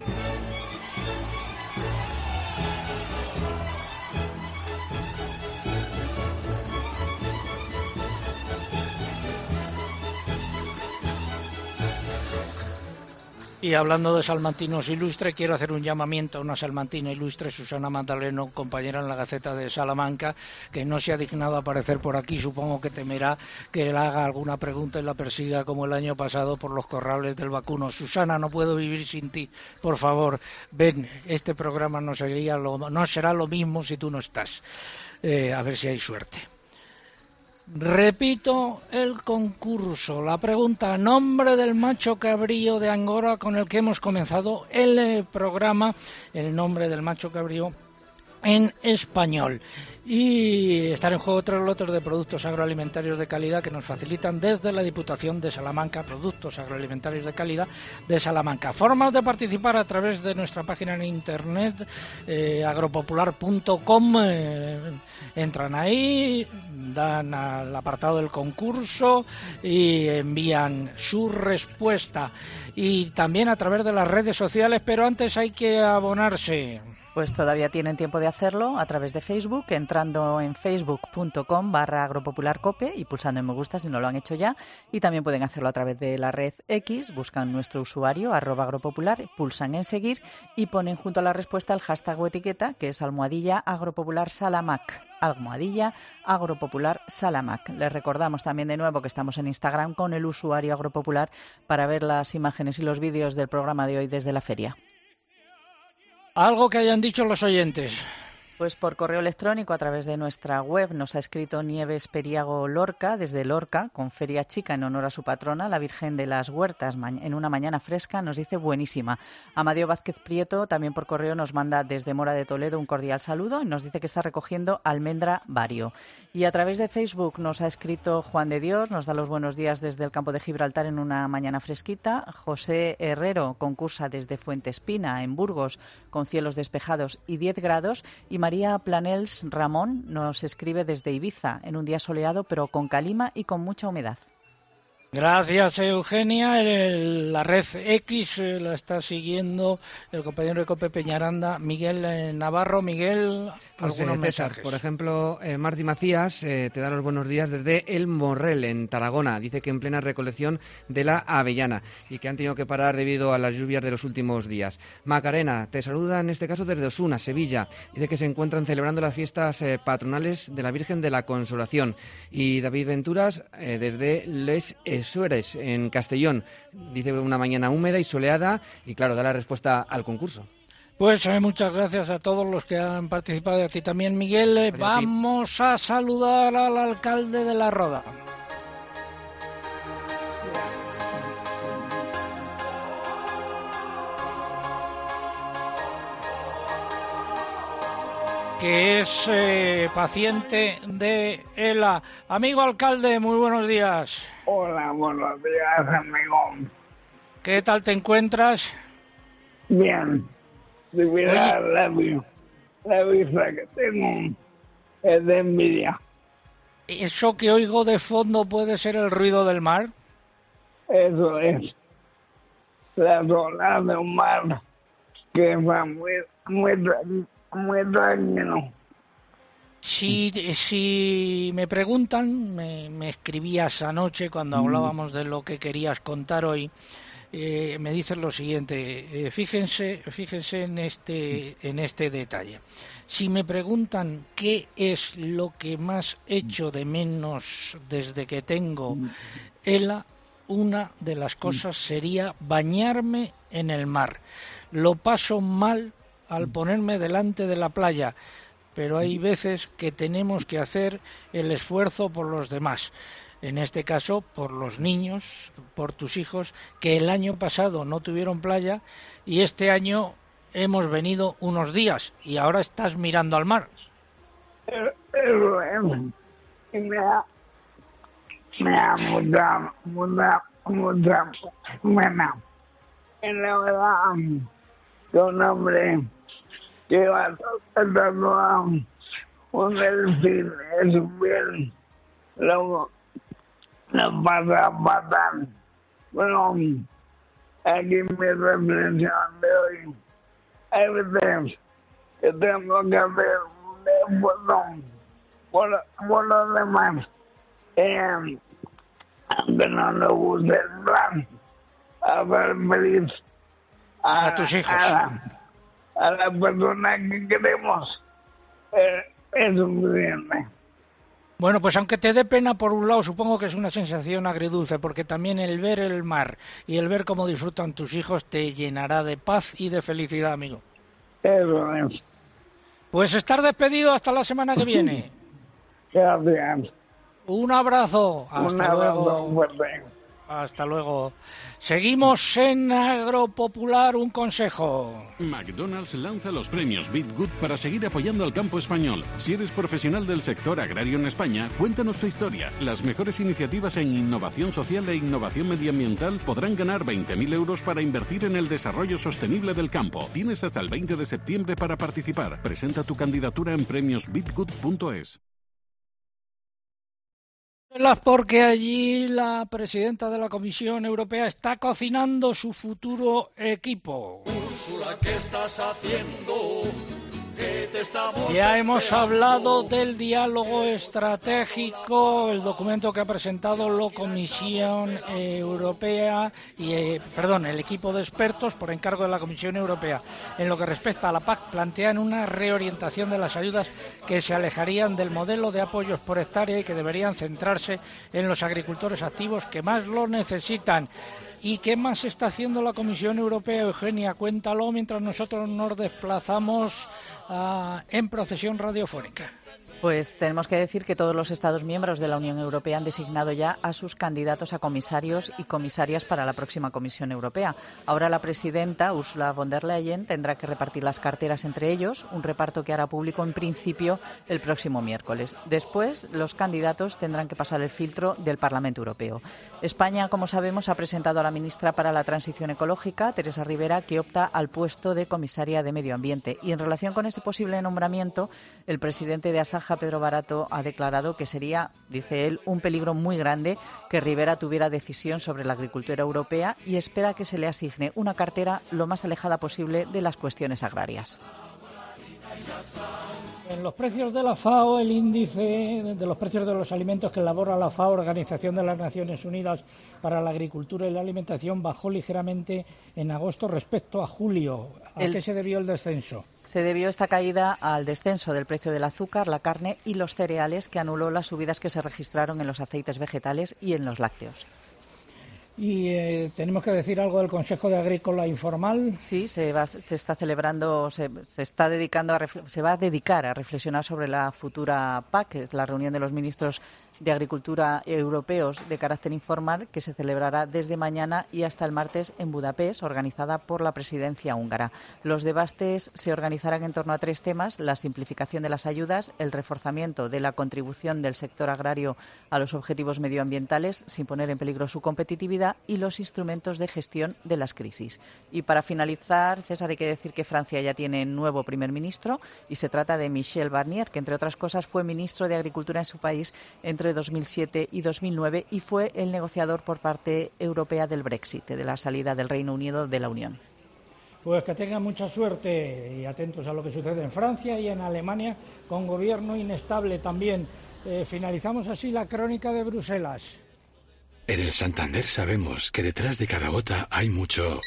Speaker 6: Y hablando de salmantinos ilustres, quiero hacer un llamamiento a una salmantina ilustre, Susana Magdaleno, compañera en la Gaceta de Salamanca, que no se ha dignado a aparecer por aquí. Supongo que temerá que le haga alguna pregunta y la persiga como el año pasado por los corrales del vacuno. Susana, no puedo vivir sin ti. Por favor, ven, este programa no será lo mismo si tú no estás. A ver si hay suerte. Repito el concurso, la pregunta, nombre del macho cabrío de Angora con el que hemos comenzado el programa, el nombre del macho cabrío en español. Y están en juego 3 lotes de productos agroalimentarios de calidad que nos facilitan desde la Diputación de Salamanca, productos agroalimentarios de calidad de Salamanca. Formas de participar a través de nuestra página en internet, agropopular.com. Entran ahí, dan al apartado del concurso y envían su respuesta. Y también a través de las redes sociales, pero antes hay que abonarse.
Speaker 1: Pues todavía tienen tiempo de hacerlo a través de Facebook, entrando en facebook.com/agropopularcope y pulsando en me gusta si no lo han hecho ya. Y también pueden hacerlo a través de la red X, buscan nuestro usuario @agropopular, pulsan en seguir y ponen junto a la respuesta el hashtag o etiqueta que es @agropopularsalamac. @agropopularsalamac. Les recordamos también de nuevo que estamos en Instagram con el usuario agropopular para ver las imágenes y los vídeos del programa de hoy desde la feria.
Speaker 6: Algo que hayan dicho los oyentes.
Speaker 1: Pues por correo electrónico a través de nuestra web nos ha escrito Nieves Periago Lorca, desde Lorca, con feria chica en honor a su patrona, la Virgen de las Huertas, en una mañana fresca, nos dice buenísima. Amadeo Vázquez Prieto también por correo nos manda desde Mora de Toledo un cordial saludo y nos dice que está recogiendo almendra vario. Y a través de Facebook nos ha escrito Juan de Dios, nos da los buenos días desde el campo de Gibraltar en una mañana fresquita. José Herrero concursa desde Fuente Espina, en Burgos, con cielos despejados y 10 grados. Y María Planels Ramón nos escribe desde Ibiza, en un día soleado pero con calima y con mucha humedad.
Speaker 6: Gracias, Eugenia. La red X la está siguiendo el compañero de COPE Peñaranda, Miguel Navarro. Miguel, algunos
Speaker 7: César,
Speaker 6: mensajes.
Speaker 7: por ejemplo, Martí Macías te da los buenos días desde El Morrel, en Tarragona. Dice que en plena recolección de la avellana y que han tenido que parar debido a las lluvias de los últimos días. Macarena te saluda en este caso desde Osuna, Sevilla. Dice que se encuentran celebrando las fiestas patronales de la Virgen de la Consolación. Y David Venturas desde Les Suárez, en Castellón. Dice una mañana húmeda y soleada y, claro, da la respuesta al concurso.
Speaker 6: Pues muchas gracias a todos los que han participado y a ti también, Miguel. Vamos a saludar al alcalde de La Roda. Que es paciente de ELA. Amigo alcalde, muy buenos días.
Speaker 8: Hola, buenos días, amigo.
Speaker 6: ¿Qué tal te encuentras?
Speaker 8: Bien. Si hubiera la vista que tengo es de envidia.
Speaker 6: ¿Eso que oigo de fondo puede ser el ruido del mar?
Speaker 8: Eso es. Las olas de un mar que va muy tranquilo.
Speaker 6: Si me preguntan, me escribías anoche cuando hablábamos de lo que querías contar hoy, me dices lo siguiente, fíjense en este detalle. Si me preguntan qué es lo que más echo de menos desde que tengo ELA, una de las cosas sería bañarme en el mar. Lo paso mal al ponerme delante de la playa, pero hay veces que tenemos que hacer el esfuerzo por los demás. En este caso, por los niños, por tus hijos, que el año pasado no tuvieron playa y este año hemos venido unos días y ahora estás mirando al mar.
Speaker 8: Y me da mucha pena. Y la verdad, que un hombre que va tratando a un delfín es bien, luego no pasa fatal. Bueno, aquí mi reflexión de hoy. Hay veces que tengo que hacer un esfuerzo por los demás. Aunque no nos guste el plan, hacer feliz
Speaker 6: a tus hijos.
Speaker 8: A la persona que queremos. Es suficiente.
Speaker 6: Bueno, pues aunque te dé pena por un lado, supongo que es una sensación agridulce, porque también el ver el mar y el ver cómo disfrutan tus hijos te llenará de paz y de felicidad, amigo.
Speaker 8: Eso es.
Speaker 6: Pues estar despedido hasta la semana que viene.
Speaker 8: Gracias.
Speaker 6: Un abrazo. Hasta luego.
Speaker 8: Fuerte.
Speaker 6: Hasta luego. Seguimos en Agropopular, un consejo.
Speaker 9: McDonald's lanza los premios BitGood para seguir apoyando al campo español. Si eres profesional del sector agrario en España, cuéntanos tu historia. Las mejores iniciativas en innovación social e innovación medioambiental podrán ganar 20.000 euros para invertir en el desarrollo sostenible del campo. Tienes hasta el 20 de septiembre para participar. Presenta tu candidatura en premiosbitgood.es.
Speaker 6: Porque allí la presidenta de la Comisión Europea está cocinando su futuro equipo.
Speaker 36: Úrsula, ¿qué estás haciendo? ¿Qué te estamos
Speaker 6: Ya hemos
Speaker 36: esperando?
Speaker 6: hablado del diálogo estratégico, el documento que ha presentado la Comisión Europea el equipo de expertos por encargo de la Comisión Europea. En lo que respecta a la PAC, plantean una reorientación de las ayudas que se alejarían del modelo de apoyos por hectárea y que deberían centrarse en los agricultores activos que más lo necesitan. ¿Y qué más está haciendo la Comisión Europea, Eugenia? Cuéntalo mientras nosotros nos desplazamos en procesión radiofónica.
Speaker 1: Pues tenemos que decir que todos los Estados miembros de la Unión Europea han designado ya a sus candidatos a comisarios y comisarias para la próxima Comisión Europea. Ahora la presidenta, Ursula von der Leyen, tendrá que repartir las carteras entre ellos, un reparto que hará público en principio el próximo miércoles. Después, los candidatos tendrán que pasar el filtro del Parlamento Europeo. España, como sabemos, ha presentado a la ministra para la Transición Ecológica, Teresa Rivera, que opta al puesto de comisaria de Medio Ambiente. Y en relación con ese posible nombramiento, el presidente de Asaja, Pedro Barato, ha declarado que sería, dice él, un peligro muy grande que Rivera tuviera decisión sobre la agricultura europea y espera que se le asigne una cartera lo más alejada posible de las cuestiones agrarias.
Speaker 6: En los precios de la FAO, el índice de los precios de los alimentos que elabora la FAO, Organización de las Naciones Unidas para la Agricultura y la Alimentación, bajó ligeramente en agosto respecto a julio. ¿A qué se debió el descenso?
Speaker 1: Se debió esta caída al descenso del precio del azúcar, la carne y los cereales, que anuló las subidas que se registraron en los aceites vegetales y en los lácteos.
Speaker 6: Y tenemos que decir algo del Consejo de Agrícola Informal.
Speaker 1: Sí, se está celebrando, se va a dedicar a reflexionar sobre la futura PAC, que es la reunión de los ministros de Agricultura europeos de carácter informal, que se celebrará desde mañana y hasta el martes en Budapest, organizada por la presidencia húngara. Los debates se organizarán en torno a 3 temas: la simplificación de las ayudas, el reforzamiento de la contribución del sector agrario a los objetivos medioambientales sin poner en peligro su competitividad, y los instrumentos de gestión de las crisis. Y para finalizar, César, hay que decir que Francia ya tiene nuevo primer ministro y se trata de Michel Barnier, que entre otras cosas fue ministro de Agricultura en su país entre 2007 y 2009 y fue el negociador por parte europea del Brexit, de la salida del Reino Unido de la Unión.
Speaker 6: Pues que tengan mucha suerte y atentos a lo que sucede en Francia y en Alemania, con gobierno inestable también. Finalizamos así la crónica de Bruselas.
Speaker 2: En el Santander sabemos que detrás de cada gota hay mucho,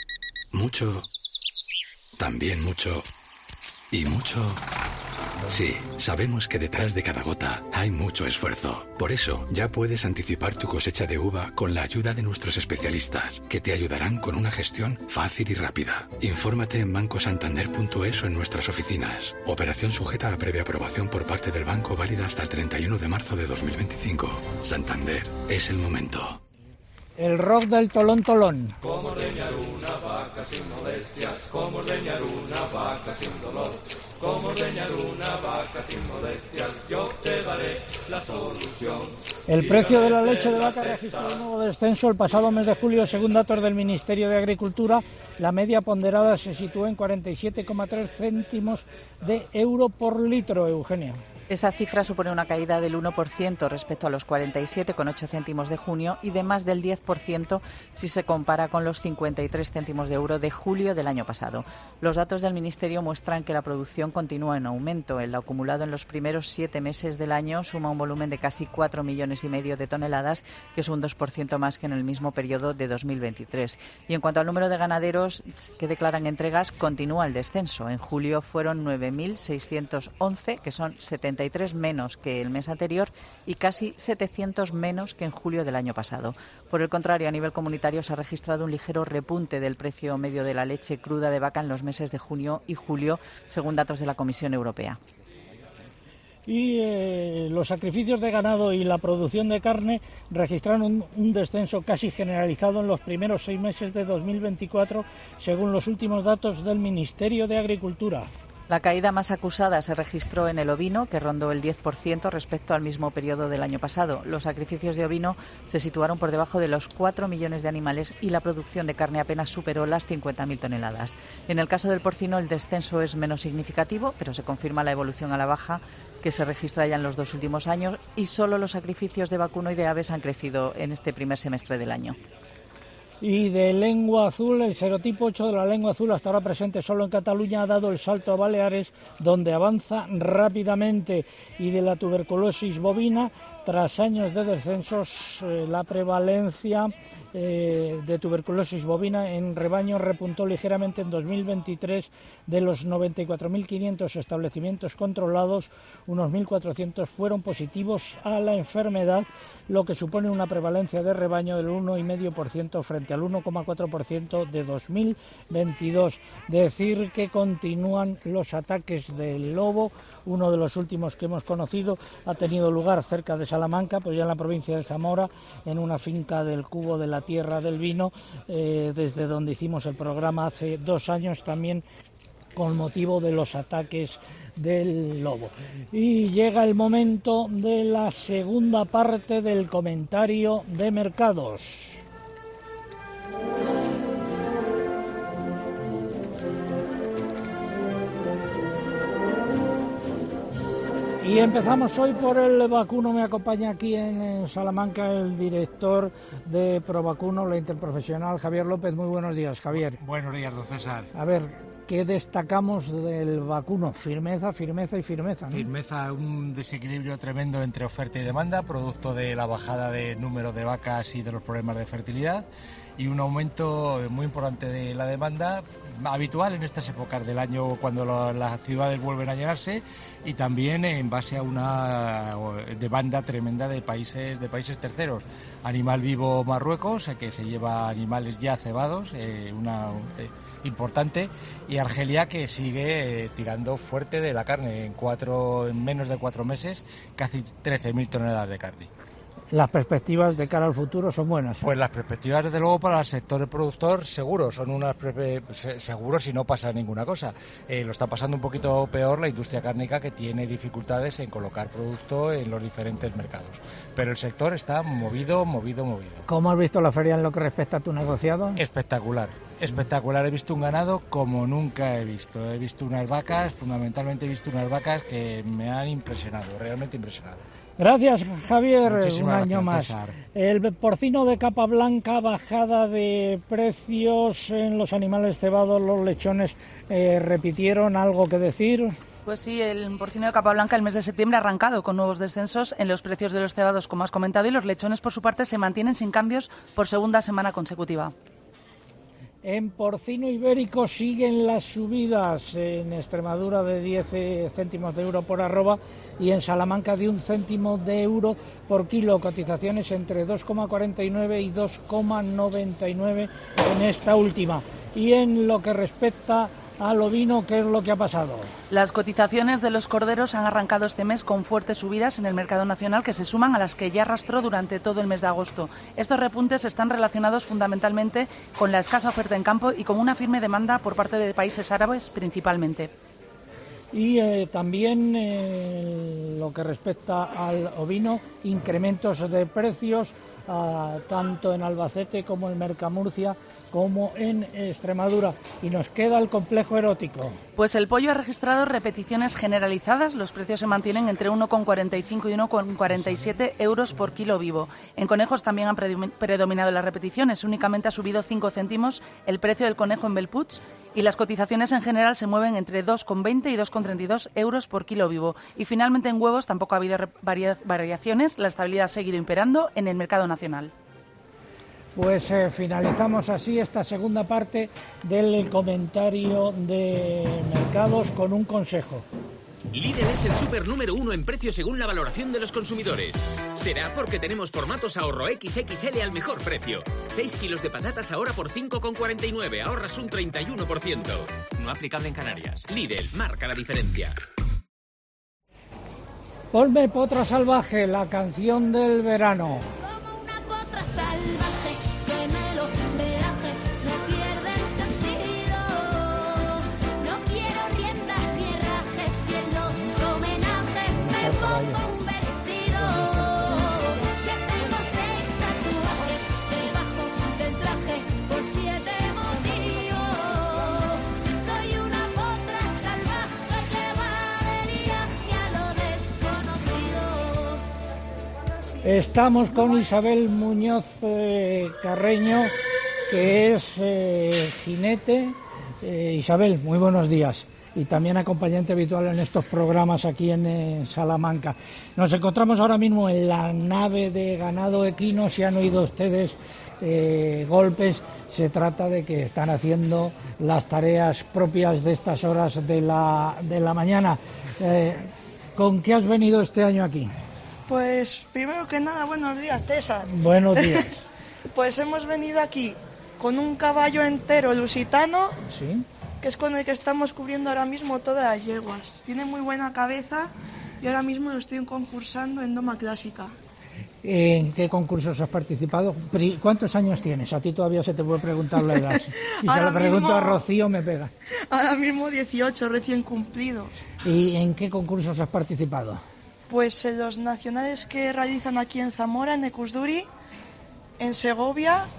Speaker 2: también mucho y mucho. Sí, sabemos que detrás de cada gota hay mucho esfuerzo. Por eso, ya puedes anticipar tu cosecha de uva con la ayuda de nuestros especialistas, que te ayudarán con una gestión fácil y rápida. Infórmate en bancosantander.es o en nuestras oficinas. Operación sujeta a previa aprobación por parte del banco, válida hasta el 31 de marzo de 2025. Santander, es el momento.
Speaker 6: El rock del Tolón Tolón.
Speaker 36: Cómo ordeñar una vaca sin molestias, cómo ordeñar una vaca sin dolor, cómo ordeñar una vaca sin molestias, yo te daré la solución.
Speaker 6: El precio de la leche de vaca registró un nuevo descenso el pasado mes de julio, según datos del Ministerio de Agricultura. La media ponderada se situó en 47,3 céntimos de euro por litro, Eugenia.
Speaker 1: Esa cifra supone una caída del 1% respecto a los 47,8 céntimos de junio y de más del 10% si se compara con los 53 céntimos de euro de julio del año pasado. Los datos del Ministerio muestran que la producción continúa en aumento. El acumulado en los primeros 7 meses del año suma un volumen de casi 4,5 millones de toneladas, que es un 2% más que en el mismo periodo de 2023. Y en cuanto al número de ganaderos que declaran entregas, continúa el descenso. En julio fueron 9.611, que son 73 menos que el mes anterior y casi 700 menos que en julio del año pasado. Por el contrario, a nivel comunitario se ha registrado un ligero repunte del precio medio de la leche cruda de vaca en los meses de junio y julio, según datos de la Comisión Europea.
Speaker 6: Y los sacrificios de ganado y la producción de carne registraron un descenso casi generalizado en los primeros 6 meses de 2024, según los últimos datos del Ministerio de Agricultura.
Speaker 1: La caída más acusada se registró en el ovino, que rondó el 10% respecto al mismo periodo del año pasado. Los sacrificios de ovino se situaron por debajo de los 4 millones de animales y la producción de carne apenas superó las 50.000 toneladas. En el caso del porcino, el descenso es menos significativo, pero se confirma la evolución a la baja que se registra ya en los 2 últimos años, y solo los sacrificios de vacuno y de aves han crecido en este primer semestre del año.
Speaker 6: Y de lengua azul, el serotipo 8 de la lengua azul, hasta ahora presente solo en Cataluña, ha dado el salto a Baleares, donde avanza rápidamente. Y de la tuberculosis bovina, tras años de descensos, la prevalencia de tuberculosis bovina en rebaño repuntó ligeramente en 2023. De los 94.500 establecimientos controlados, unos 1.400 fueron positivos a la enfermedad, lo que supone una prevalencia de rebaño del 1,5% frente al 1,4% de 2022. Decir que continúan los ataques del lobo. Uno de los últimos que hemos conocido ha tenido lugar cerca de Salamanca, pues ya en la provincia de Zamora, en una finca del Cubo de la Tierra del Vino, desde donde hicimos el programa hace 2 años también, con motivo de los ataques del lobo. Y llega el momento de la segunda parte del comentario de mercados. Y empezamos hoy por el vacuno. Me acompaña aquí en Salamanca el director de Provacuno, la interprofesional, Javier López. Muy buenos días, Javier.
Speaker 5: Buenos días, don César.
Speaker 6: A ver, ¿qué destacamos del vacuno? Firmeza, firmeza y firmeza, ¿no?
Speaker 5: Firmeza, un desequilibrio tremendo entre oferta y demanda, producto de la bajada de número de vacas y de los problemas de fertilidad, y un aumento muy importante de la demanda, habitual en estas épocas del año cuando las ciudades vuelven a llenarse, y también en base a una demanda tremenda de países terceros. Animal vivo Marruecos, que se lleva animales ya cebados, importante, y Argelia, que sigue tirando fuerte de la carne. En menos de 4 meses, casi 13.000 toneladas de carne.
Speaker 6: Las perspectivas de cara al futuro son buenas.
Speaker 5: Pues las perspectivas, desde luego, para el sector productor, seguro, son unas seguros si no pasa ninguna cosa. Lo está pasando un poquito peor la industria cárnica, que tiene dificultades en colocar producto en los diferentes mercados. Pero el sector está movido.
Speaker 6: ¿Cómo has visto la feria en lo que respecta a tu negociado?
Speaker 5: Espectacular. He visto un ganado como nunca he visto. He visto unas vacas, fundamentalmente he visto unas vacas que me han impresionado, realmente impresionado.
Speaker 6: Gracias, Javier.
Speaker 5: Muchísimas
Speaker 6: un año
Speaker 5: gracias,
Speaker 6: más.
Speaker 5: César.
Speaker 6: El porcino de capa blanca, bajada de precios en los animales cebados, los lechones repitieron. ¿Algo que decir?
Speaker 10: Pues sí, el porcino de capa blanca el mes de septiembre ha arrancado con nuevos descensos en los precios de los cebados, como has comentado, y los lechones, por su parte, se mantienen sin cambios por segunda semana consecutiva.
Speaker 6: En porcino ibérico siguen las subidas, en Extremadura de 10 céntimos de euro por arroba y en Salamanca de 1 céntimo de euro por kilo, cotizaciones entre 2,49 y 2,99 en esta última. Y en lo que respecta al ovino, ¿qué es lo que ha pasado?
Speaker 10: Las cotizaciones de los corderos han arrancado este mes con fuertes subidas en el mercado nacional, que se suman a las que ya arrastró durante todo el mes de agosto. Estos repuntes están relacionados fundamentalmente con la escasa oferta en campo y con una firme demanda por parte de países árabes principalmente.
Speaker 6: Y también lo que respecta al ovino, incrementos de precios tanto en Albacete como en Mercamurcia como en Extremadura. Y nos queda el complejo erótico.
Speaker 10: Pues el pollo ha registrado repeticiones generalizadas. Los precios se mantienen entre 1,45 y 1,47 euros por kilo vivo. En conejos también han predominado las repeticiones. Únicamente ha subido 5 céntimos el precio del conejo en Bellpuig, y las cotizaciones en general se mueven entre 2,20 y 2,32 euros por kilo vivo. Y finalmente en huevos tampoco ha habido variaciones. La estabilidad ha seguido imperando en el mercado nacional.
Speaker 6: Pues finalizamos así esta segunda parte del comentario de mercados con un consejo.
Speaker 26: Lidl es el súper número 1 en precios según la valoración de los consumidores. Será porque tenemos formatos ahorro XXL al mejor precio. 6 kilos de patatas ahora por 5,49, ahorras un 31%. No aplicable en Canarias. Lidl, marca la diferencia.
Speaker 6: Ponme Potra Salvaje, la canción del verano.
Speaker 11: Como una potra salvaje que en el oleaje no pierde el sentido. No quiero riendas ni rajes y en los homenajes me pongo un vestido. Ya tengo 6 tatuajes debajo del traje por 7 motivos. Soy una potra salvaje que va de viaje a lo desconocido.
Speaker 6: Estamos con Isabel Muñoz Carreño, que es jinete. Isabel, muy buenos días. Y también acompañante habitual en estos programas aquí en Salamanca. Nos encontramos ahora mismo en la nave de ganado equino. Si han oído ustedes golpes, se trata de que están haciendo las tareas propias de estas horas de la mañana. ¿Con qué has venido este año aquí?
Speaker 12: Pues primero que nada, buenos días, César.
Speaker 6: Buenos días.
Speaker 12: Pues hemos venido aquí con un caballo entero lusitano,
Speaker 6: ¿sí?,
Speaker 12: que es con el que estamos cubriendo ahora mismo todas las yeguas. Tiene muy buena cabeza y ahora mismo lo estoy concursando en doma clásica.
Speaker 6: ¿En qué concursos has participado? ¿Cuántos años tienes? A ti todavía se te puede preguntar la edad. Y se lo pregunto a Rocío, me pega.
Speaker 12: Ahora mismo 18 recién cumplidos.
Speaker 6: ¿Y en qué concursos has participado?
Speaker 12: Pues en los nacionales que realizan aquí en Zamora, en Ecusduri, en Segovia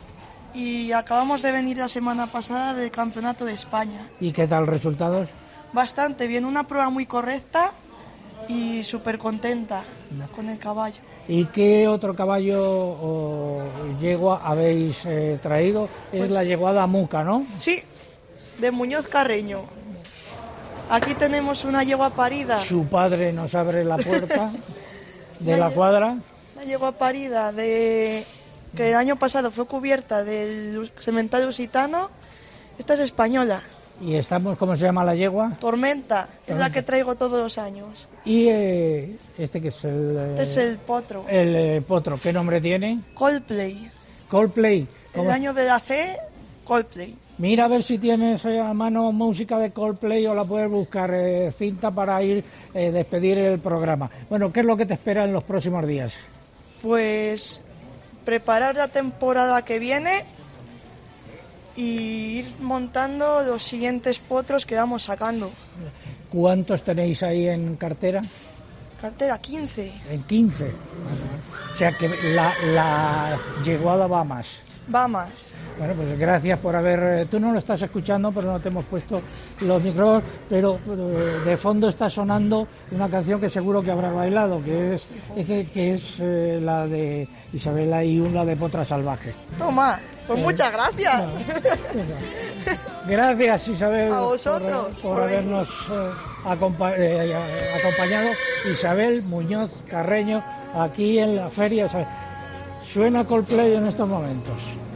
Speaker 12: y acabamos de venir la semana pasada del Campeonato de España.
Speaker 6: ¿Y qué tal resultados?
Speaker 12: Bastante bien, una prueba muy correcta y súper contenta con el caballo.
Speaker 6: ¿Y qué otro caballo o yegua habéis traído? Es
Speaker 12: Pues,
Speaker 6: la yeguada Muca, ¿no?
Speaker 12: Sí, de Muñoz Carreño. Aquí tenemos una yegua parida.
Speaker 6: Su padre nos abre la puerta de la cuadra.
Speaker 12: Una yegua parida que el año pasado fue cubierta del semental lusitano. Esta es española.
Speaker 6: Y estamos, ¿cómo se llama la yegua?
Speaker 12: Tormenta, es la que traigo todos los años.
Speaker 6: Y este que es el...
Speaker 12: Este es el potro.
Speaker 6: El potro, ¿qué nombre tiene?
Speaker 12: Coldplay.
Speaker 6: Coldplay.
Speaker 12: El año de la C, Coldplay.
Speaker 6: Mira a ver si tienes a mano música de Coldplay o la puedes buscar, cinta para ir despedir el programa. Bueno, ¿qué es lo que te espera en los próximos días?
Speaker 12: Pues preparar la temporada que viene y ir montando los siguientes potros que vamos sacando.
Speaker 6: ¿Cuántos tenéis ahí en cartera?
Speaker 12: Cartera 15.
Speaker 6: En 15. O sea que la yeguada va más.
Speaker 12: Va más.
Speaker 6: Bueno, pues gracias por haber... Tú no lo estás escuchando, pero no te hemos puesto los micrófonos, pero de fondo está sonando una canción que seguro que habrás bailado, que es la de Isabela y una de Potra Salvaje.
Speaker 12: Toma, pues muchas gracias.
Speaker 6: Gracias, Isabel,
Speaker 12: a vosotros
Speaker 6: por habernos acompañado. Isabel Muñoz Carreño, aquí en la feria. Suena Coldplay en estos momentos.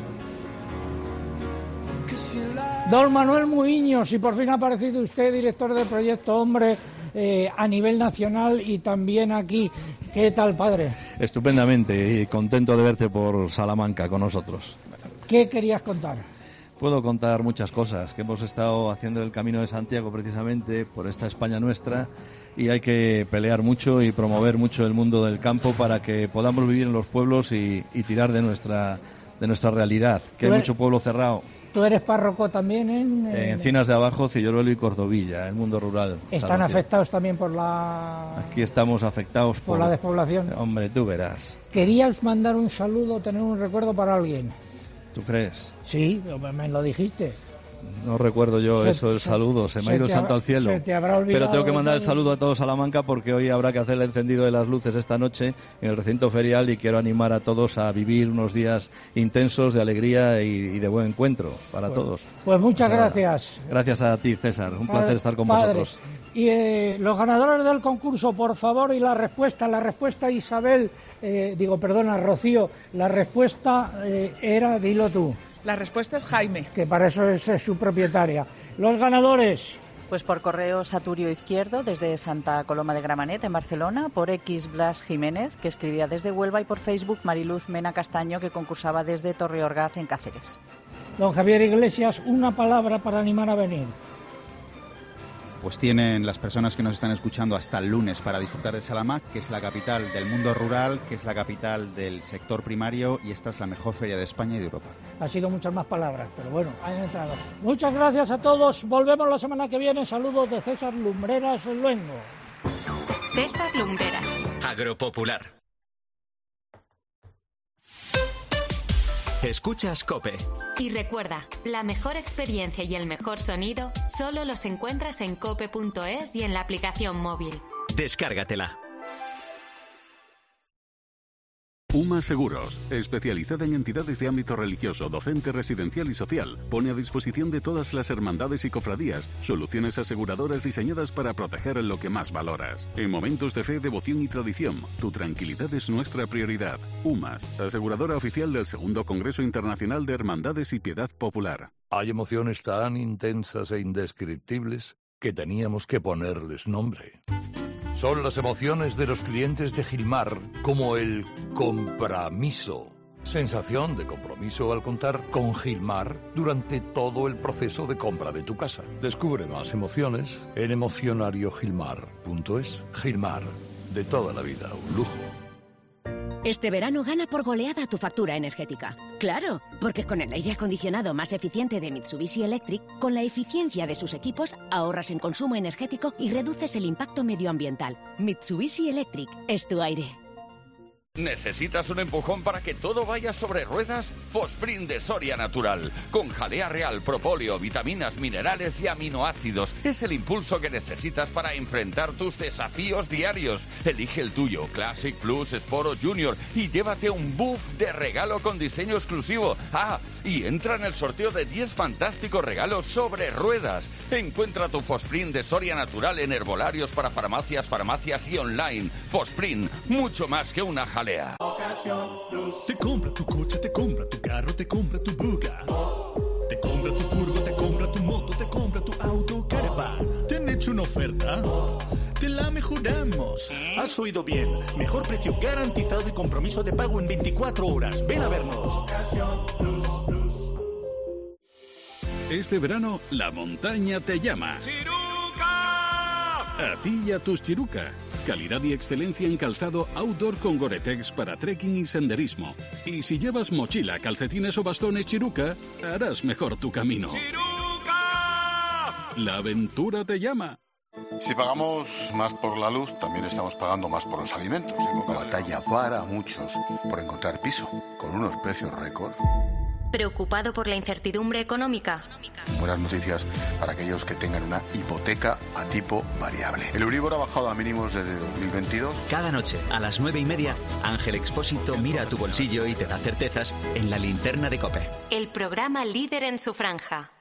Speaker 6: Don Manuel Muiños, y por fin ha aparecido usted, director del proyecto Hombre, a nivel nacional y también aquí. ¿Qué tal, padre?
Speaker 14: Estupendamente y contento de verte por Salamanca con nosotros.
Speaker 6: ¿Qué querías contar?
Speaker 14: Puedo contar muchas cosas, que hemos estado haciendo el Camino de Santiago precisamente por esta España nuestra y hay que pelear mucho y promover mucho el mundo del campo para que podamos vivir en los pueblos y tirar de nuestra realidad, que hay mucho pueblo cerrado.
Speaker 6: ¿Tú eres párroco también en
Speaker 14: Encinas de Abajo, Cillorolo y Cordovilla, el mundo rural?
Speaker 6: ¿Están
Speaker 14: salvaje.
Speaker 6: afectados también por la...
Speaker 14: Aquí estamos afectados
Speaker 6: por la despoblación?
Speaker 14: Hombre, tú verás.
Speaker 6: ¿Querías mandar un saludo, tener un recuerdo para alguien?
Speaker 14: ¿Tú crees?
Speaker 6: Sí, me lo dijiste.
Speaker 14: No recuerdo yo eso, el saludo, se me ha ido el santo al cielo.
Speaker 6: Se te habrá olvidado.
Speaker 14: Pero tengo que mandar el saludo a todo Salamanca porque hoy habrá que hacer el encendido de las luces esta noche en el recinto ferial y quiero animar a todos a vivir unos días intensos de alegría y de buen encuentro para todos.
Speaker 6: Pues muchas gracias.
Speaker 14: Gracias a ti, César, un placer estar con vosotros.
Speaker 6: Y los ganadores del concurso, por favor, y la respuesta Isabel, Rocío, la respuesta era, dilo tú.
Speaker 10: La respuesta es Jaime.
Speaker 6: Que para eso es su propietaria. Los ganadores.
Speaker 1: Pues por correo Saturio Izquierdo, desde Santa Coloma de Gramenet, en Barcelona. Por X Blas Jiménez, que escribía desde Huelva. Y por Facebook Mariluz Mena Castaño, que concursaba desde Torreorgaz, en Cáceres.
Speaker 6: Don Javier Iglesias, una palabra para animar a venir.
Speaker 15: Pues tienen las personas que nos están escuchando hasta el lunes para disfrutar de Salamanca, que es la capital del mundo rural, que es la capital del sector primario y esta es la mejor feria de España y de Europa.
Speaker 6: Ha sido muchas más palabras, pero bueno, han entrado. Muchas gracias a todos. Volvemos la semana que viene. Saludos de César Lumbreras Luengo.
Speaker 3: César Lumbreras.
Speaker 4: Agropopular. Escuchas COPE.
Speaker 3: Y recuerda, la mejor experiencia y el mejor sonido solo los encuentras en cope.es y en la aplicación móvil.
Speaker 4: Descárgatela.
Speaker 9: UMA Seguros, especializada en entidades de ámbito religioso, docente, residencial y social, pone a disposición de todas las hermandades y cofradías soluciones aseguradoras diseñadas para proteger lo que más valoras. En momentos de fe, devoción y tradición, tu tranquilidad es nuestra prioridad. UMAS, aseguradora oficial del Segundo Congreso Internacional de Hermandades y Piedad Popular.
Speaker 16: Hay emociones tan intensas e indescriptibles que teníamos que ponerles nombre. Son las emociones de los clientes de Gilmar, como el compromiso. Sensación de compromiso al contar con Gilmar durante todo el proceso de compra de tu casa. Descubre más emociones en emocionariogilmar.es. Gilmar, de toda la vida, un lujo.
Speaker 17: Este verano gana por goleada tu factura energética. ¡Claro! Porque con el aire acondicionado más eficiente de Mitsubishi Electric, con la eficiencia de sus equipos, ahorras en consumo energético y reduces el impacto medioambiental. Mitsubishi Electric es tu aire.
Speaker 18: ¿Necesitas un empujón para que todo vaya sobre ruedas? Fosprint de Soria Natural. Con jalea real, propóleo, vitaminas, minerales y aminoácidos. Es el impulso que necesitas para enfrentar tus desafíos diarios. Elige el tuyo, Classic Plus, Sport o Junior, y llévate un buff de regalo con diseño exclusivo. Ah, y entra en el sorteo de 10 fantásticos regalos sobre ruedas. Encuentra tu Fosprint de Soria Natural en herbolarios para farmacias y online. Fosprint, mucho más que una jalea.
Speaker 19: Te compra tu coche, te compra tu carro, te compra tu buga. Te compra tu furgo, te compra tu moto, te compra tu auto, caravan. ¿Te han hecho una oferta? Te la mejoramos. Has oído bien. Mejor precio garantizado y compromiso de pago en 24 horas. Ven a vernos.
Speaker 9: Este verano, la montaña te llama. A ti y a tus Chiruca. Calidad y excelencia en calzado outdoor con Gore-Tex para trekking y senderismo. Y si llevas mochila, calcetines o bastones Chiruca, harás mejor tu camino. ¡Chiruca! La aventura te llama.
Speaker 20: Si pagamos más por la luz, también estamos pagando más por los alimentos. La batalla para muchos por encontrar piso, con unos precios récord.
Speaker 3: ¿Preocupado por la incertidumbre económica?
Speaker 20: Buenas noticias para aquellos que tengan una hipoteca a tipo variable. El Euribor ha bajado a mínimos desde 2022.
Speaker 21: Cada noche, a las 9:30, Ángel Expósito mira a tu bolsillo y te da certezas en La Linterna de COPE.
Speaker 3: El programa líder en su franja.